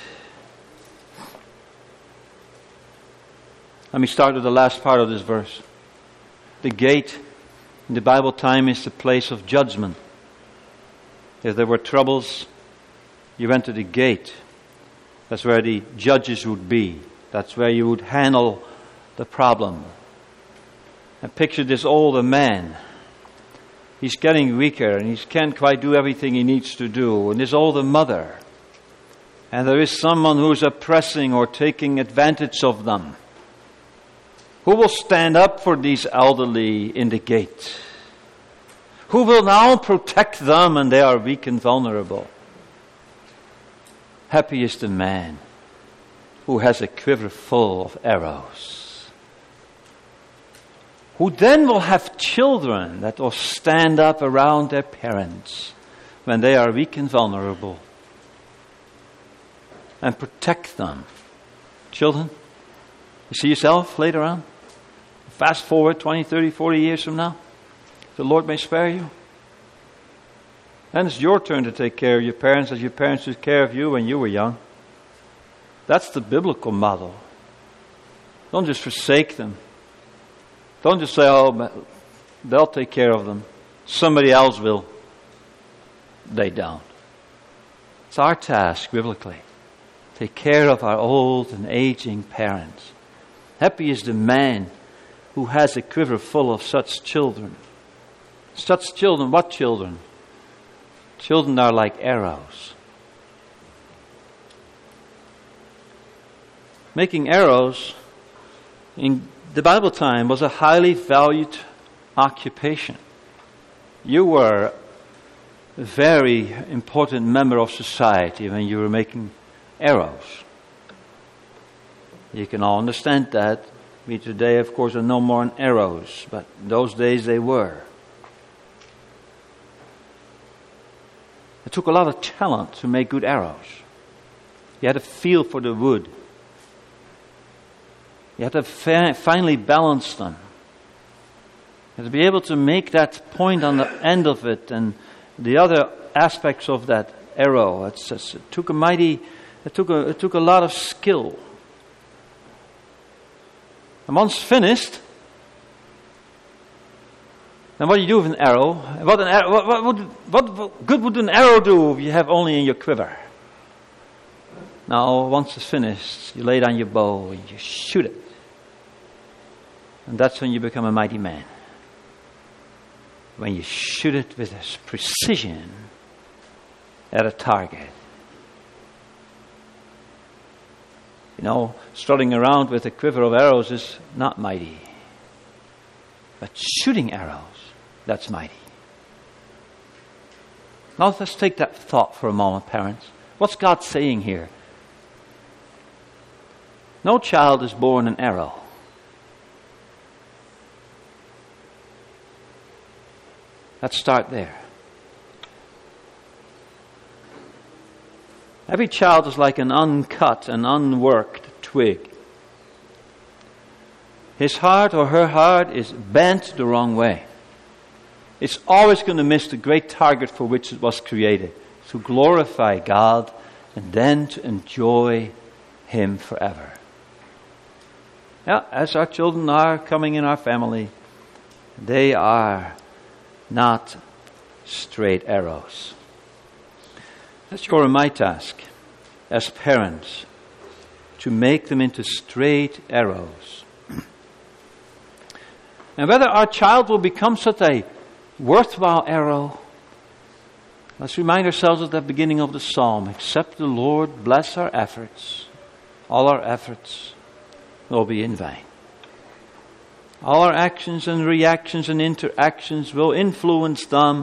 Let me start with the last part of this verse. The gate in the Bible time is the place of judgment. If there were troubles, you went to the gate. That's where the judges would be. That's where you would handle the problem. And picture this older man. He's getting weaker and he can't quite do everything he needs to do. And this older mother. And there is someone who's oppressing or taking advantage of them. Who will stand up for these elderly in the gate? Who will now protect them when they are weak and vulnerable? Happy is the man who has a quiver full of arrows. Who then will have children that will stand up around their parents when they are weak and vulnerable and protect them. Children, you see yourself later on? Fast forward 20, 30, 40 years from now. The Lord may spare you. Then it's your turn to take care of your parents as your parents took care of you when you were young. That's the biblical model. Don't just forsake them. Don't just say, "Oh, they'll take care of them. Somebody else will." They don't. It's our task, biblically, take care of our old and aging parents. Happy is the man who has a quiver full of such children. Such children, what children? Children are like arrows. Making arrows in the Bible time was a highly valued occupation. You were a very important member of society when you were making arrows. You can all understand that. We today, of course, are no more on arrows, but in those days they were. It took a lot of talent to make good arrows. You had a feel for the wood. You had to finely balance them. You had to be able to make that point on the end of it and the other aspects of that arrow. It took a lot of skill. And once finished, then what do you do with an arrow? What good would an arrow do if you have only in your quiver? Now, once it's finished, you lay down your bow and you shoot it. And that's when you become a mighty man. When you shoot it with precision at a target. You know, strutting around with a quiver of arrows is not mighty. But shooting arrows, that's mighty. Now let's take that thought for a moment, parents. What's God saying here? No child is born an arrow. Let's start there. Every child is like an uncut and unworked twig. His heart or her heart is bent the wrong way. It's always going to miss the great target for which it was created, to glorify God and then to enjoy Him forever. Yeah, as our children are coming in our family, they are not straight arrows. That's your and my task as parents, to make them into straight arrows. And whether our child will become such a worthwhile arrow, let's remind ourselves at the beginning of the psalm, except the Lord bless our efforts, all our efforts will be in vain. All our actions and reactions and interactions will influence them,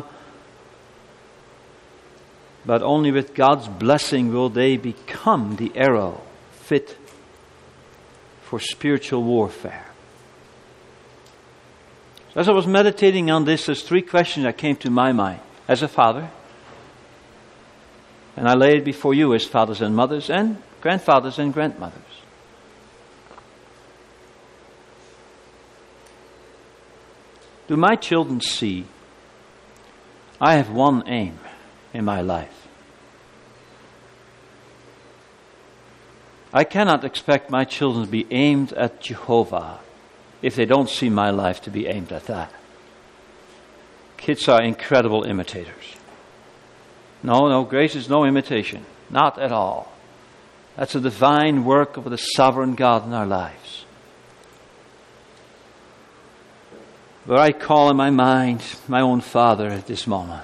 but only with God's blessing will they become the arrow fit for spiritual warfare. So as I was meditating on this, there's three questions that came to my mind as a father, and I lay it before you as fathers and mothers and grandfathers and grandmothers. Do my children see I have one aim in my life? I cannot expect my children to be aimed at Jehovah if they don't see my life to be aimed at that. Kids are incredible imitators. No, grace is no imitation. Not at all. That's a divine work of the sovereign God in our lives. But I call in my mind my own father at this moment.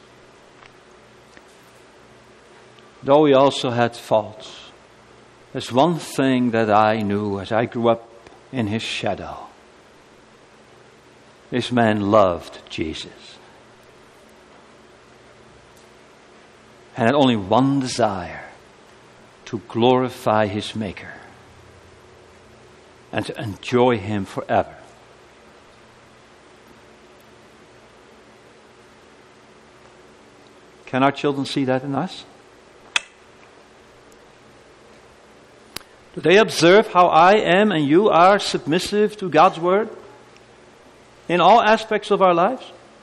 Though he also had faults, there's one thing that I knew as I grew up in his shadow. This man loved Jesus. And had only one desire, to glorify his Maker and to enjoy him forever. Can our children see that in us? Do they observe how I am and you are submissive to God's word in all aspects of our lives?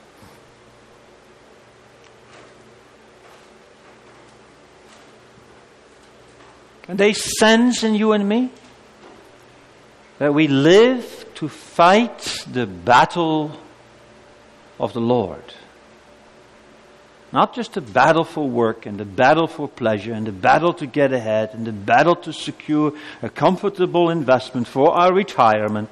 Can they sense in you and me that we live to fight the battle of the Lord? Not just the battle for work and the battle for pleasure and the battle to get ahead and the battle to secure a comfortable investment for our retirement.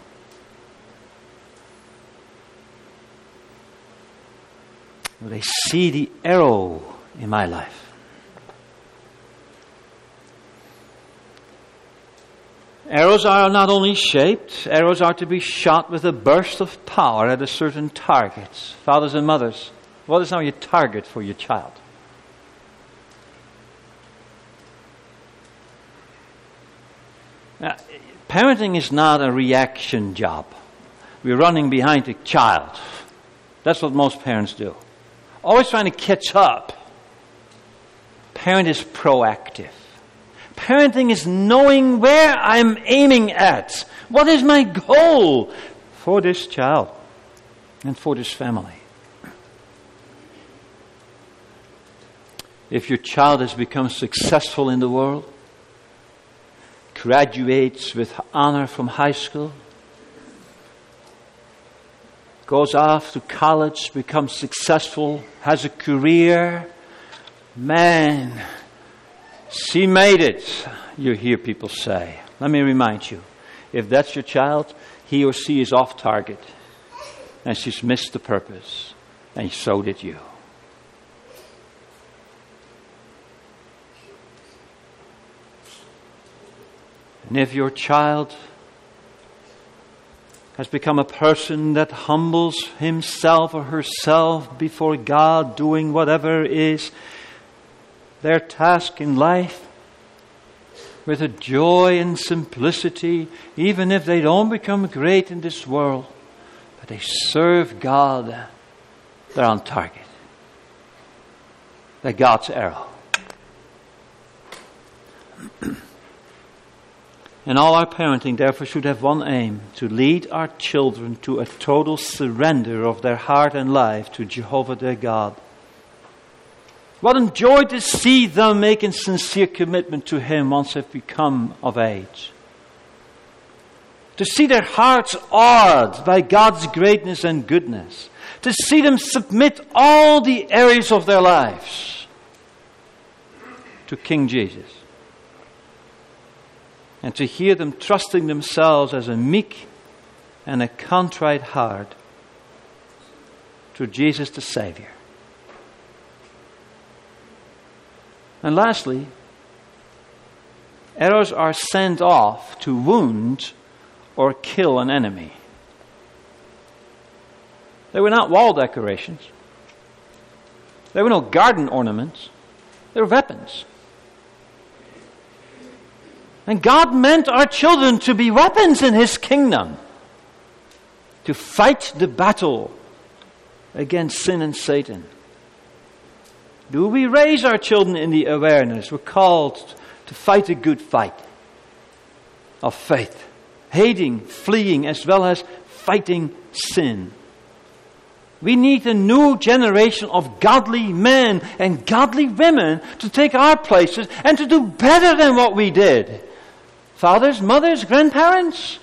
They see the arrow in my life. Arrows are not only shaped, arrows are to be shot with a burst of power at a certain target. Fathers and mothers, what is now your target for your child? Now, parenting is not a reaction job. We're running behind the child. That's what most parents do. Always trying to catch up. Parent is proactive. Parenting is knowing where I'm aiming at. What is my goal for this child and for this family? If your child has become successful in the world, graduates with honor from high school, goes off to college, becomes successful, has a career, man, she made it, you hear people say. Let me remind you, if that's your child, he or she is off target. And she's missed the purpose. And so did you. And if your child has become a person that humbles himself or herself before God, doing whatever is their task in life, with a joy and simplicity, even if they don't become great in this world, but they serve God, they're on target. They're God's arrow. And all our parenting, therefore, should have one aim: to lead our children to a total surrender of their heart and life to Jehovah their God. What a joy to see them making sincere commitment to Him once they've become of age. To see their hearts awed by God's greatness and goodness. To see them submit all the areas of their lives to King Jesus. And to hear them trusting themselves as a meek and a contrite heart to Jesus the Savior. And lastly, arrows are sent off to wound or kill an enemy. They were not wall decorations. They were no garden ornaments. They were weapons. And God meant our children to be weapons in His kingdom, to fight the battle against sin and Satan. Do we raise our children in the awareness we're called to fight a good fight of faith, hating, fleeing, as well as fighting sin? We need a new generation of godly men and godly women to take our places and to do better than what we did. Fathers, mothers, grandparents.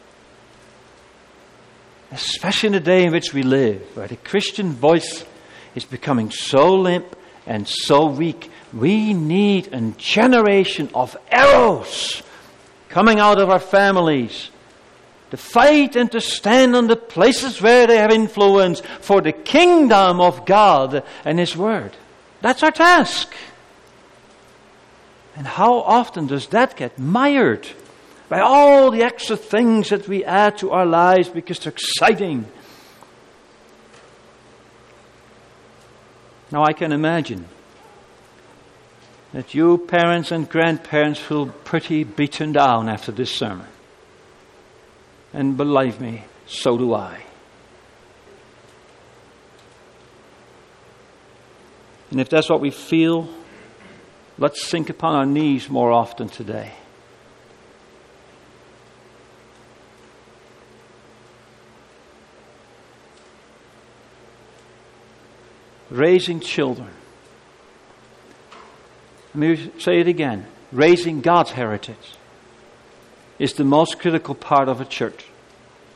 Especially in the day in which we live, where the Christian voice is becoming so limp and so weak. We need a generation of arrows coming out of our families to fight and to stand on the places where they have influence for the kingdom of God and His Word. That's our task. And how often does that get mired by all the extra things that we add to our lives because they're exciting? Now I can imagine that you parents and grandparents feel pretty beaten down after this sermon. And believe me, so do I. And if that's what we feel, let's sink upon our knees more often today. Raising children. Let me say it again. Raising God's heritage is the most critical part of a church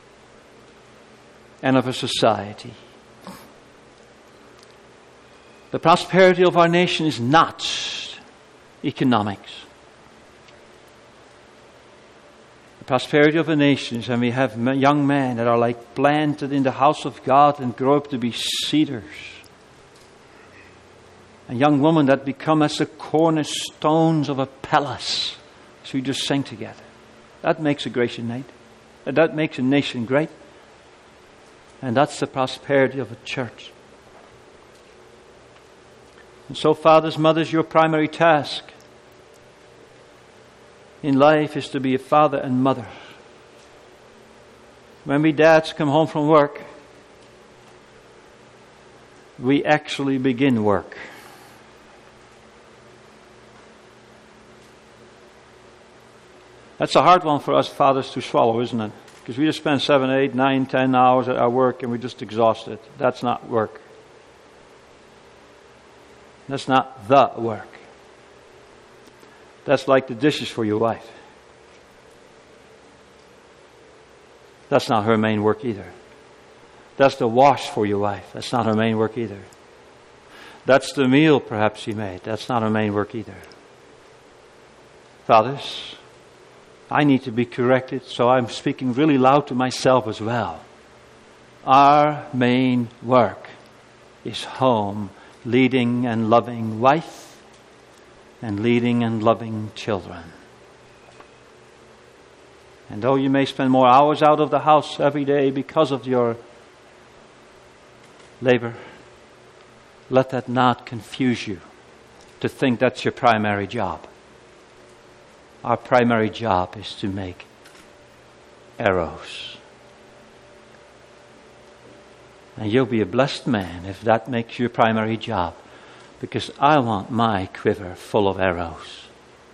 and of a society. The prosperity of our nation is not economics. The prosperity of a nation is when we have young men that are like planted in the house of God and grow up to be cedars. And young women that become as the cornerstones of a palace. So we just sing together. That makes a nation great. That makes a nation great. And that's the prosperity of a church. And so, fathers, mothers, your primary task in life is to be a father and mother. When we dads come home from work, we actually begin work. That's a hard one for us fathers to swallow, isn't it? Because we just spend 7, 8, 9, 10 hours at our work and we're just exhausted. That's not work. That's not the work. That's like the dishes for your wife. That's not her main work either. That's the wash for your wife. That's not her main work either. That's the meal perhaps she made. That's not her main work either. Fathers, I need to be corrected, so I'm speaking really loud to myself as well. Our main work is home, leading and loving wife and leading and loving children. And though you may spend more hours out of the house every day because of your labor, let that not confuse you to think that's your primary job. Our primary job is to make arrows. And you'll be a blessed man if that makes your primary job, because I want my quiver full of arrows.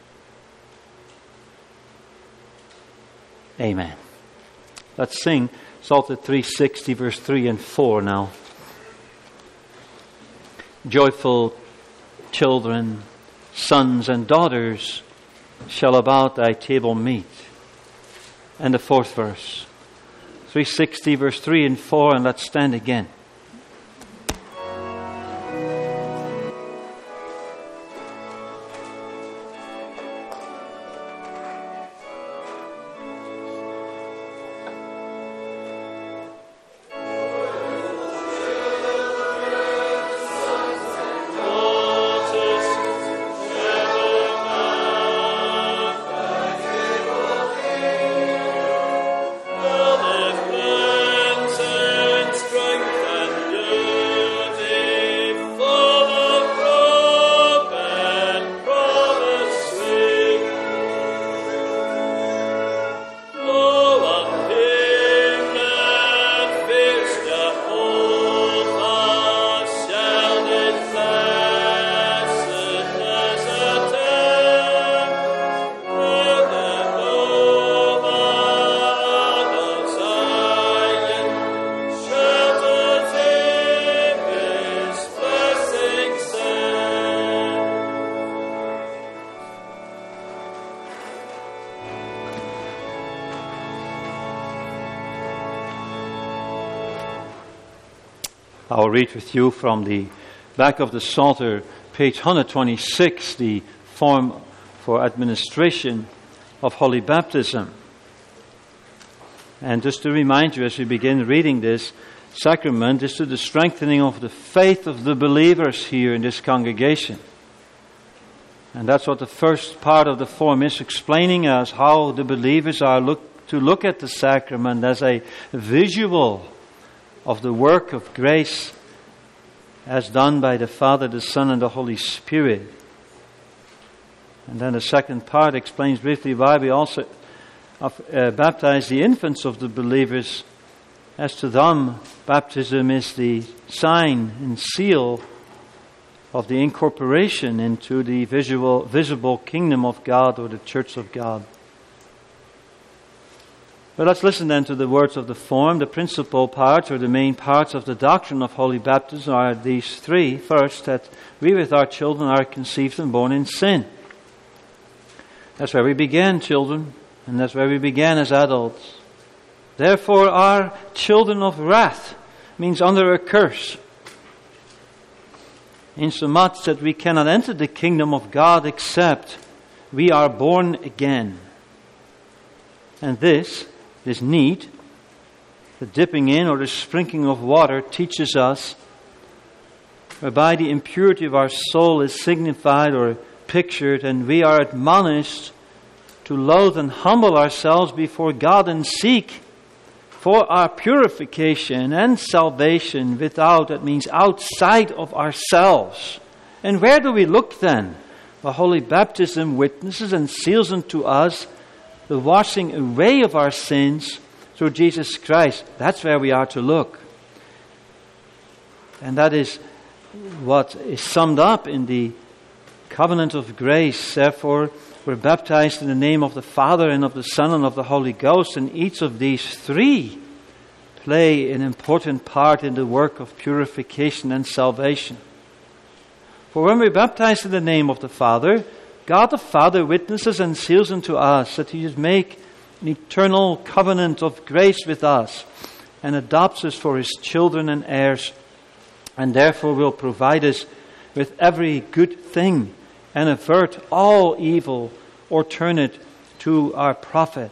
Amen. Let's sing Psalter 360 verse 3 and 4 now. Joyful children, sons and daughters shall about thy table meet. And the fourth verse. 360 verse 3 and 4, and let's stand again. I'll read with you from the back of the Psalter, page 126, the form for administration of holy baptism. And just to remind you as we begin reading this sacrament, is to the strengthening of the faith of the believers here in this congregation. And that's what the first part of the form is, explaining us how the believers are to look at the sacrament as a visual of the work of grace as done by the Father, the Son, and the Holy Spirit. And then the second part explains briefly why we also baptize the infants of the believers. As to them, baptism is the sign and seal of the incorporation into the visible kingdom of God, or the church of God. But let's listen then to the words of the form. The principal parts, or the main parts of the doctrine of holy baptism, are these three. First, that we with our children are conceived and born in sin. That's where we began, children, and that's where we began as adults. Therefore, are children of wrath, means under a curse. insomuch that we cannot enter the kingdom of God except we are born again. And this need, the dipping in or the sprinkling of water, teaches us, whereby the impurity of our soul is signified or pictured, and we are admonished to loathe and humble ourselves before God and seek for our purification and salvation without, that means outside of ourselves. And where do we look then? The Holy Baptism witnesses and seals unto us the washing away of our sins through Jesus Christ. That's where we are to look. And that is what is summed up in the covenant of grace. Therefore, we're baptized in the name of the Father and of the Son and of the Holy Ghost. And each of these three play an important part in the work of purification and salvation. For when we're baptized in the name of the Father, God the Father witnesses and seals unto us that He has made an eternal covenant of grace with us and adopts us for His children and heirs, and therefore will provide us with every good thing and avert all evil or turn it to our profit.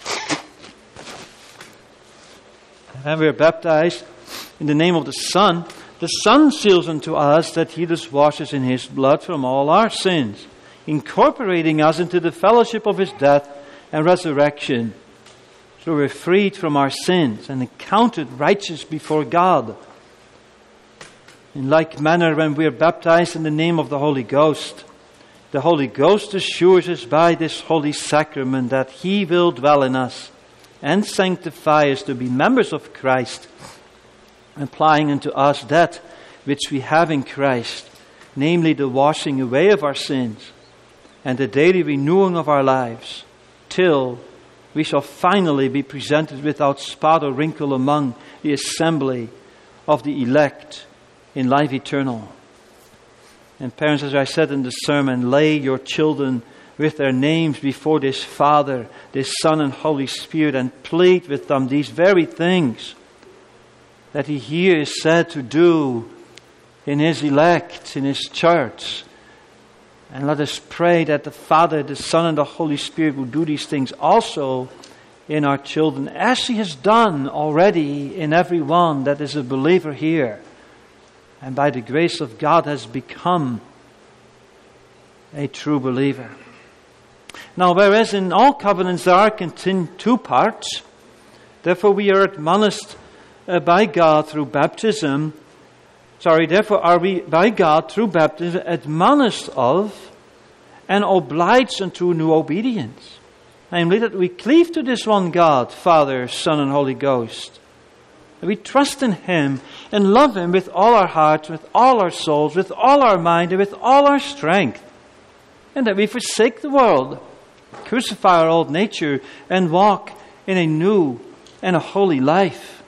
And we are baptized in the name of the Son. The Son seals unto us that He does wash us in His blood from all our sins, incorporating us into the fellowship of His death and resurrection. So we're freed from our sins and accounted righteous before God. In like manner, when we are baptized in the name of the Holy Ghost assures us by this holy sacrament that He will dwell in us and sanctify us to be members of Christ, applying unto us that which we have in Christ, namely the washing away of our sins and the daily renewing of our lives, till we shall finally be presented without spot or wrinkle among the assembly of the elect in life eternal. And parents, as I said in the sermon, lay your children with their names before this Father, this Son and Holy Spirit, and plead with them these very things that He here is said to do in His elect, in His church. And let us pray that the Father, the Son, and the Holy Spirit will do these things also in our children, as He has done already in everyone that is a believer here, and by the grace of God has become a true believer. Now, whereas in all covenants there are two parts, therefore we are admonished by God through baptism. Therefore are we by God through baptism admonished of and obliged unto new obedience. Namely, that we cleave to this one God, Father, Son, and Holy Ghost. That we trust in Him and love Him with all our hearts, with all our souls, with all our mind, and with all our strength. And that we forsake the world, crucify our old nature, and walk in a new and a holy life.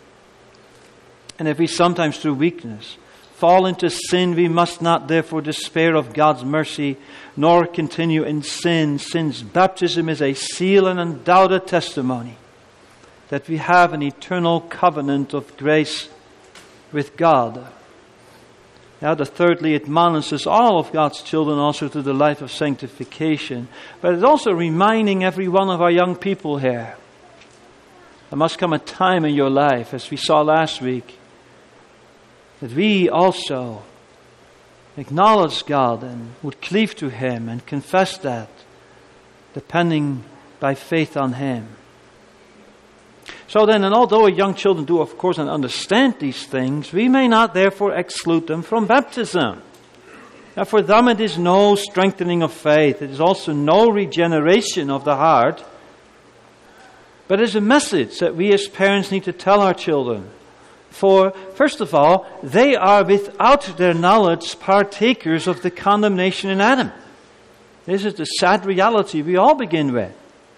And if we sometimes through weakness fall into sin, we must not therefore despair of God's mercy, nor continue in sin, since baptism is a seal and undoubted testimony that we have an eternal covenant of grace with God. Now, thirdly, it admonishes all of God's children also to the life of sanctification. But it's also reminding every one of our young people here, there must come a time in your life, as we saw last week, that we also acknowledge God and would cleave to Him and confess that, depending by faith on Him. So then, and although young children do, of course, and understand these things, we may not therefore exclude them from baptism. Now, for them it is no strengthening of faith. It is also no regeneration of the heart. But it is a message that we as parents need to tell our children. For, first of all, they are without their knowledge partakers of the condemnation in Adam. This is the sad reality we all begin with.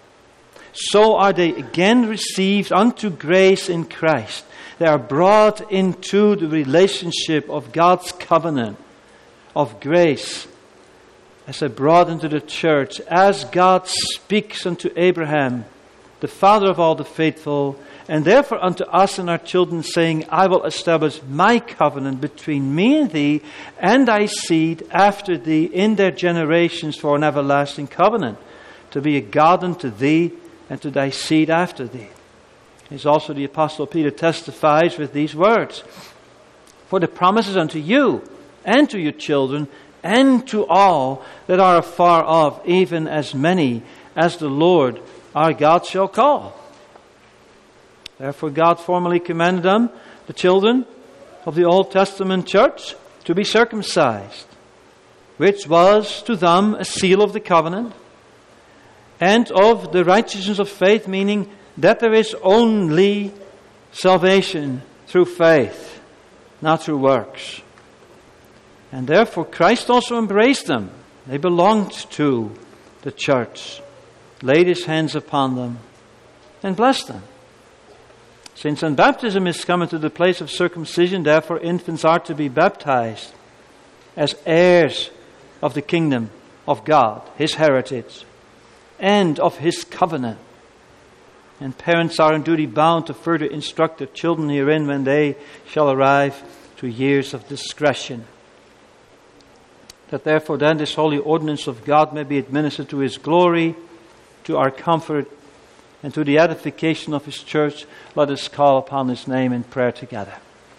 So are they again received unto grace in Christ. They are brought into the relationship of God's covenant of grace as they brought into the church, as God speaks unto Abraham, the father of all the faithful, and therefore unto us and our children, saying, I will establish my covenant between me and thee and thy seed after thee in their generations for an everlasting covenant, to be a God unto thee and to thy seed after thee. As also the Apostle Peter testifies with these words, for the promises unto you and to your children and to all that are afar off, even as many as the Lord our God shall call. Therefore God formally commanded them, the children of the Old Testament church, to be circumcised, which was to them a seal of the covenant, and of the righteousness of faith, meaning that there is only salvation through faith, not through works. And therefore Christ also embraced them. They belonged to the church, laid his hands upon them, and blessed them. Since when baptism is come into the place of circumcision, therefore infants are to be baptized as heirs of the kingdom of God, his heritage, and of his covenant. And parents are in duty bound to further instruct their children herein when they shall arrive to years of discretion. That therefore then this holy ordinance of God may be administered to his glory, to our comfort, and to the edification of his church, let us call upon his name in prayer together.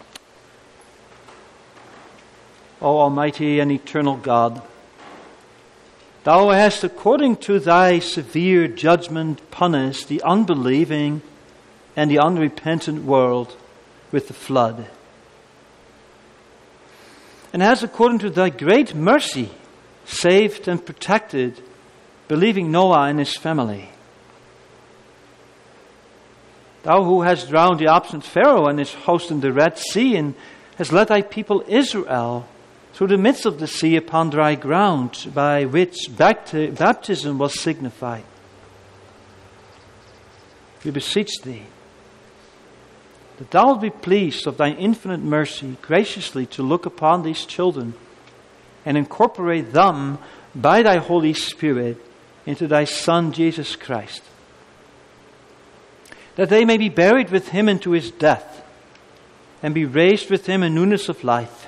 O Almighty and eternal God, thou hast, according to thy severe judgment, punished the unbelieving and the unrepentant world with the flood. And hast, according to thy great mercy, saved and protected believing Noah and his family. Thou who hast drowned the obstinate Pharaoh and his host in the Red Sea, and hast led thy people Israel through the midst of the sea upon dry ground, by which baptism was signified. We beseech thee that thou wilt be pleased of thy infinite mercy graciously to look upon these children and incorporate them by thy Holy Spirit into thy Son Jesus Christ, that they may be buried with him into his death and be raised with him in newness of life,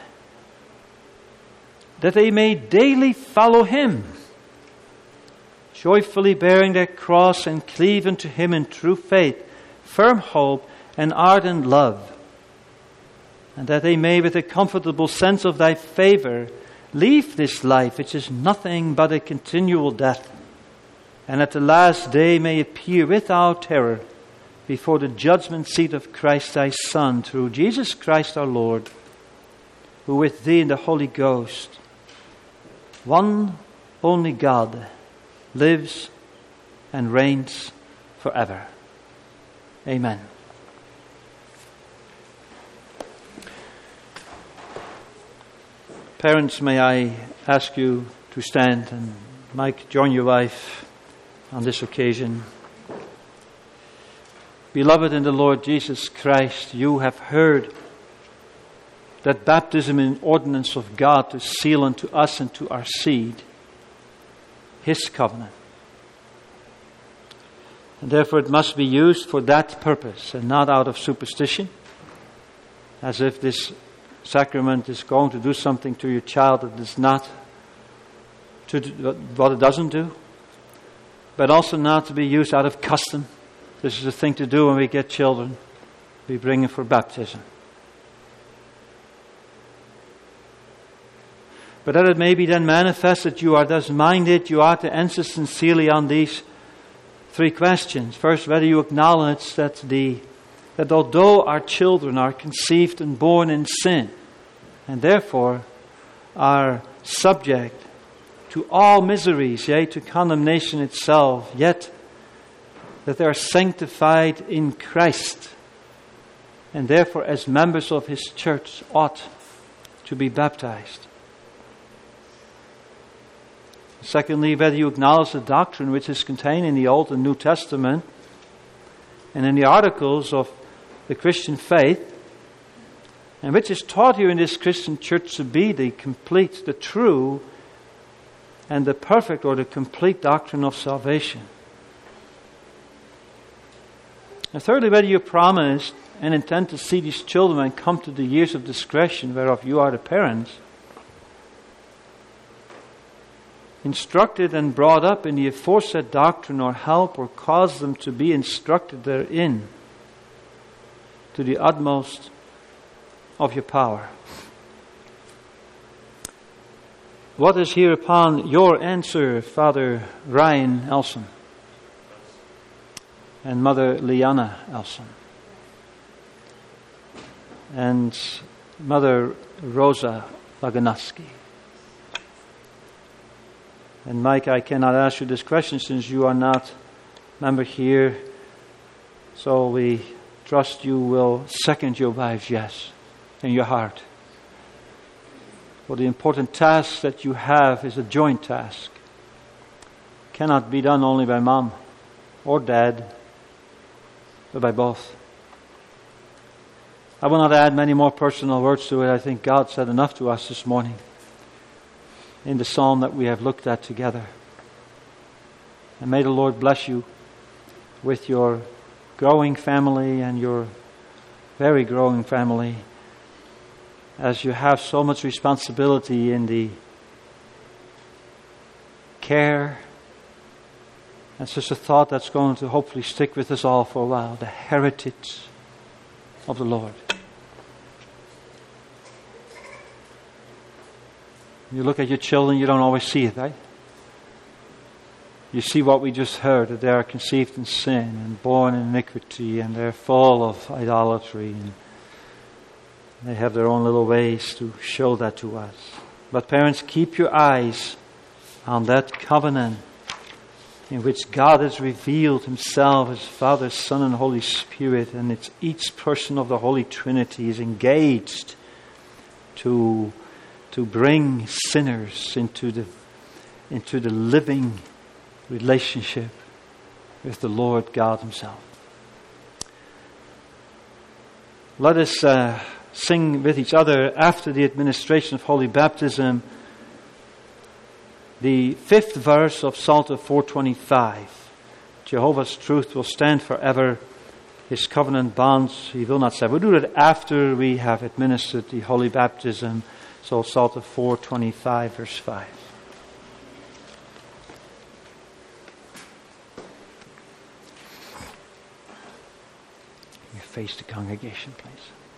that they may daily follow him, joyfully bearing their cross and cleave unto him in true faith, firm hope, and ardent love, and that they may with a comfortable sense of thy favor leave this life, which is nothing but a continual death, and at the last day may appear without terror before the judgment seat of Christ thy Son, through Jesus Christ our Lord, who with thee and the Holy Ghost, one only God, lives and reigns forever. Amen. Parents, may I ask you to stand, and Mike, join your wife on this occasion. Beloved in the Lord Jesus Christ, you have heard that baptism is an ordinance of God to seal unto us and to our seed his covenant. And therefore it must be used for that purpose and not out of superstition, as if this sacrament is going to do something to your child that is not to what it doesn't do, but also not to be used out of custom. This is a thing to do when we get children. We bring them for baptism. But that it may be then manifest that you are thus minded, you are to answer sincerely on these three questions. First, whether you acknowledge that although our children are conceived and born in sin, and therefore are subject to all miseries, yea, to condemnation itself, yet that they are sanctified in Christ, and therefore as members of his church ought to be baptized. Secondly, whether you acknowledge the doctrine which is contained in the Old and New Testament and in the articles of the Christian faith, and which is taught here in this Christian church to be the complete, the true, and the perfect or the complete doctrine of salvation. And thirdly, whether you promise and intend to see these children and come to the years of discretion whereof you are the parents, instructed and brought up in the aforesaid doctrine, or help or cause them to be instructed therein to the utmost of your power. What is hereupon your answer, Father Ryan Elson and Mother Liana Elson and Mother Rosa Waganaski? And Mike, I cannot ask you this question since you are not a member here, so we trust you will second your wife's yes in your heart. For the important task that you have is a joint task. Cannot be done only by mom or dad, but by both. I will not add many more personal words to it. I think God said enough to us this morning in the psalm that we have looked at together. And may the Lord bless you with your growing family and your very growing family, as you have so much responsibility in the care. And such a thought that's going to hopefully stick with us all for a while, the heritage of the Lord. You look at your children, you don't always see it, right? You see what we just heard, that they are conceived in sin and born in iniquity, and they're full of idolatry, and they have their own little ways to show that to us. But parents, keep your eyes on that covenant in which God has revealed Himself as Father, Son, and Holy Spirit, and it's each person of the Holy Trinity is engaged to bring sinners into the living relationship with the Lord God Himself. Let us sing with each other after the administration of Holy Baptism the 5th verse of Psalter 425. Jehovah's truth will stand forever. His covenant bonds He will not sever. We'll do it after we have administered the Holy Baptism. So Psalter 425 verse 5. You face the congregation, please.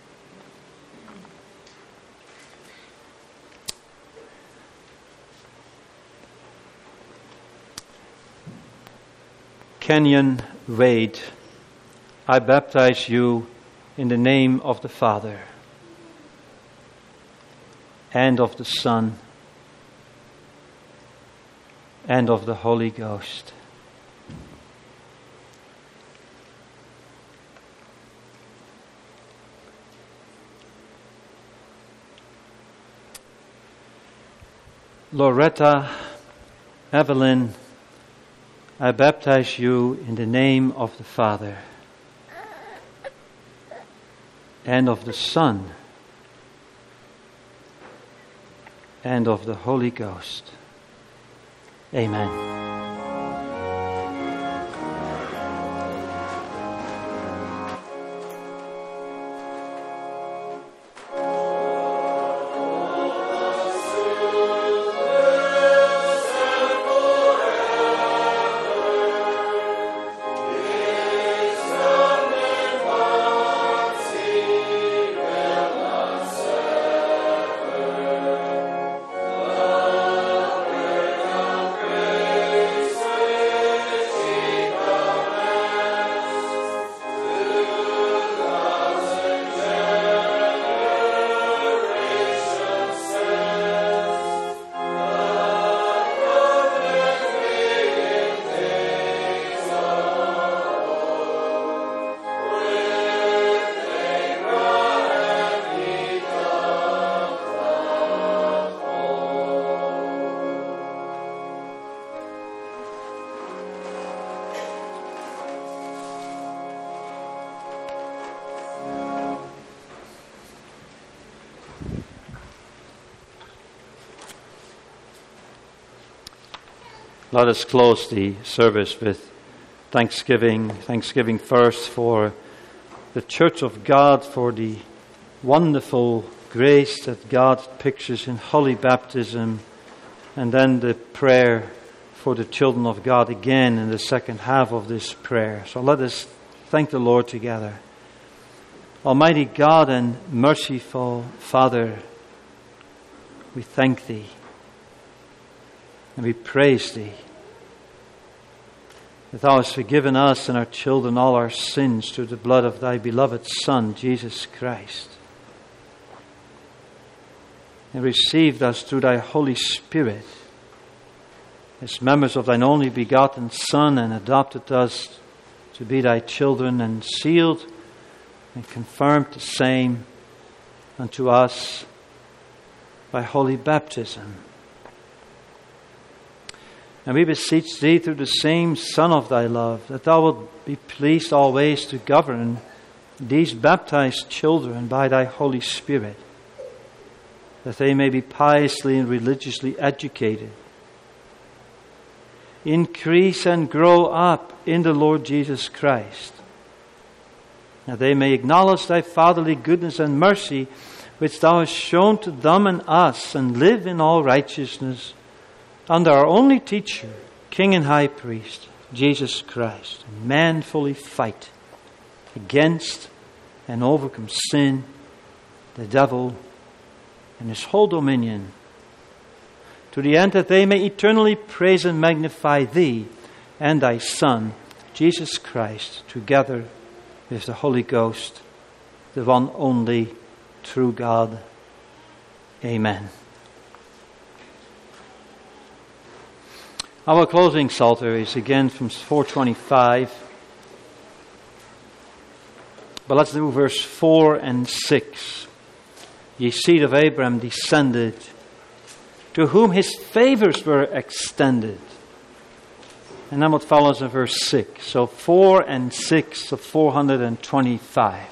Kenyon Wade, I baptize you in the name of the Father and of the Son and of the Holy Ghost. Loretta Evelyn, I baptize you in the name of the Father and of the Son and of the Holy Ghost. Amen. Let us close the service with Thanksgiving first for the Church of God, for the wonderful grace that God pictures in holy baptism, and then the prayer for the children of God again in the second half of this prayer. So let us thank the Lord together. Almighty God and merciful Father, we thank Thee and we praise Thee that Thou hast forgiven us and our children all our sins through the blood of Thy beloved Son, Jesus Christ, and received us through Thy Holy Spirit as members of Thine only begotten Son, and adopted us to be Thy children, and sealed and confirmed the same unto us by holy baptism. And we beseech Thee through the same Son of Thy love, that Thou wilt be pleased always to govern these baptized children by Thy Holy Spirit, that they may be piously and religiously educated, increase and grow up in the Lord Jesus Christ, that they may acknowledge Thy fatherly goodness and mercy, which Thou hast shown to them and us, and live in all righteousness under our only teacher, King and High Priest, Jesus Christ, and manfully fight against and overcome sin, the devil, and his whole dominion, to the end that they may eternally praise and magnify Thee and Thy Son, Jesus Christ, together with the Holy Ghost, the one only true God. Amen. Our closing psalter is again from 425. But let's do verse 4 and 6. Ye seed of Abraham descended, to whom his favors were extended. And then what follows in verse 6. So 4 and 6 of 425.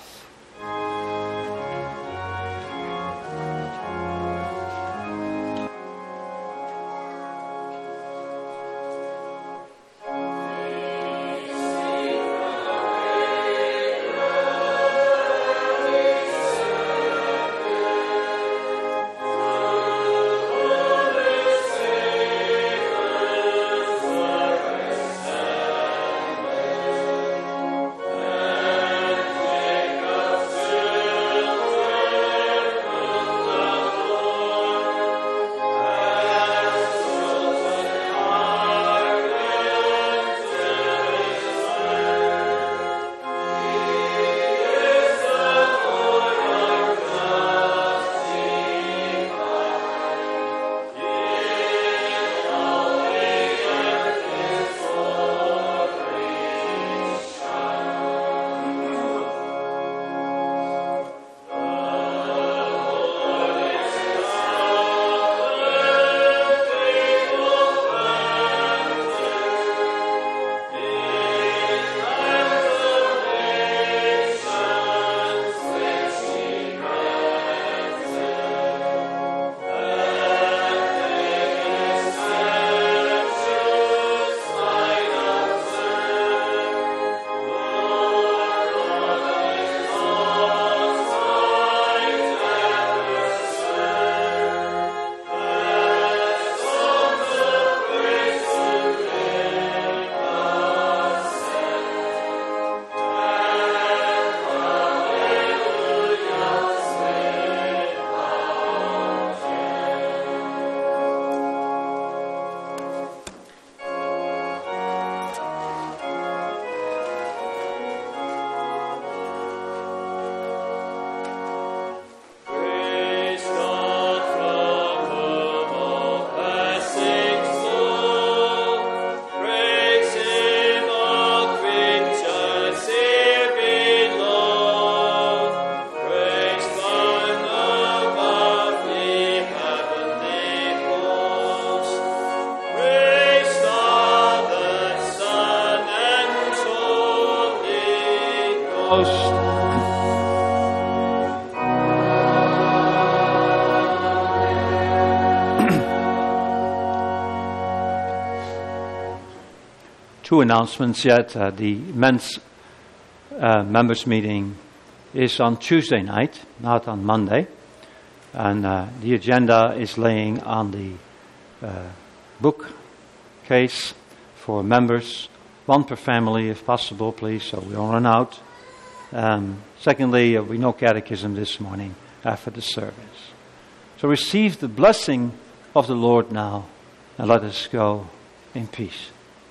Two announcements yet. The men's members meeting is on Tuesday night, not on Monday. And the agenda is laying on the bookcase for members, one per family if possible, please, so we don't run out. Secondly, we know catechism this morning after the service. So receive the blessing of the Lord now, and let us go in peace.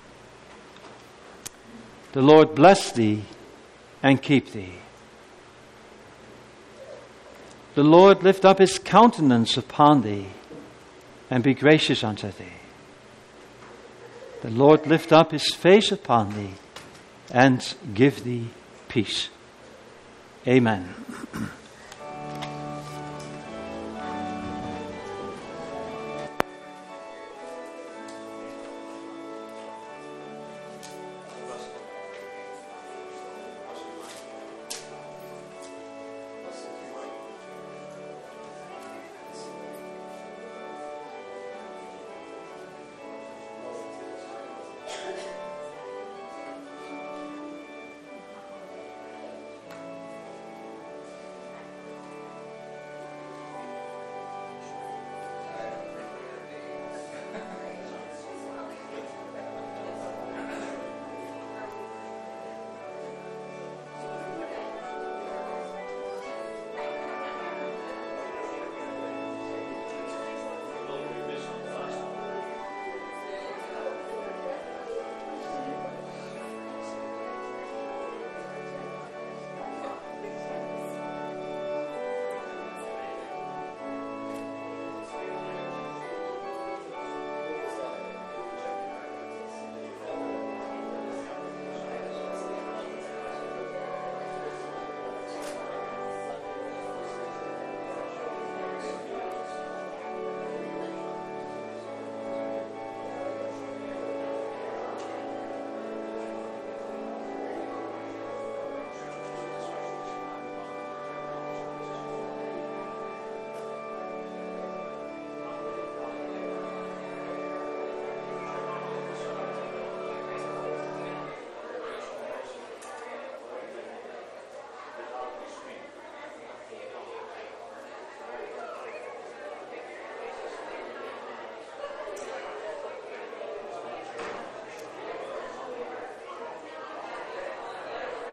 The Lord bless thee and keep thee. The Lord lift up his countenance upon thee and be gracious unto thee. The Lord lift up his face upon thee and give thee peace. Amen.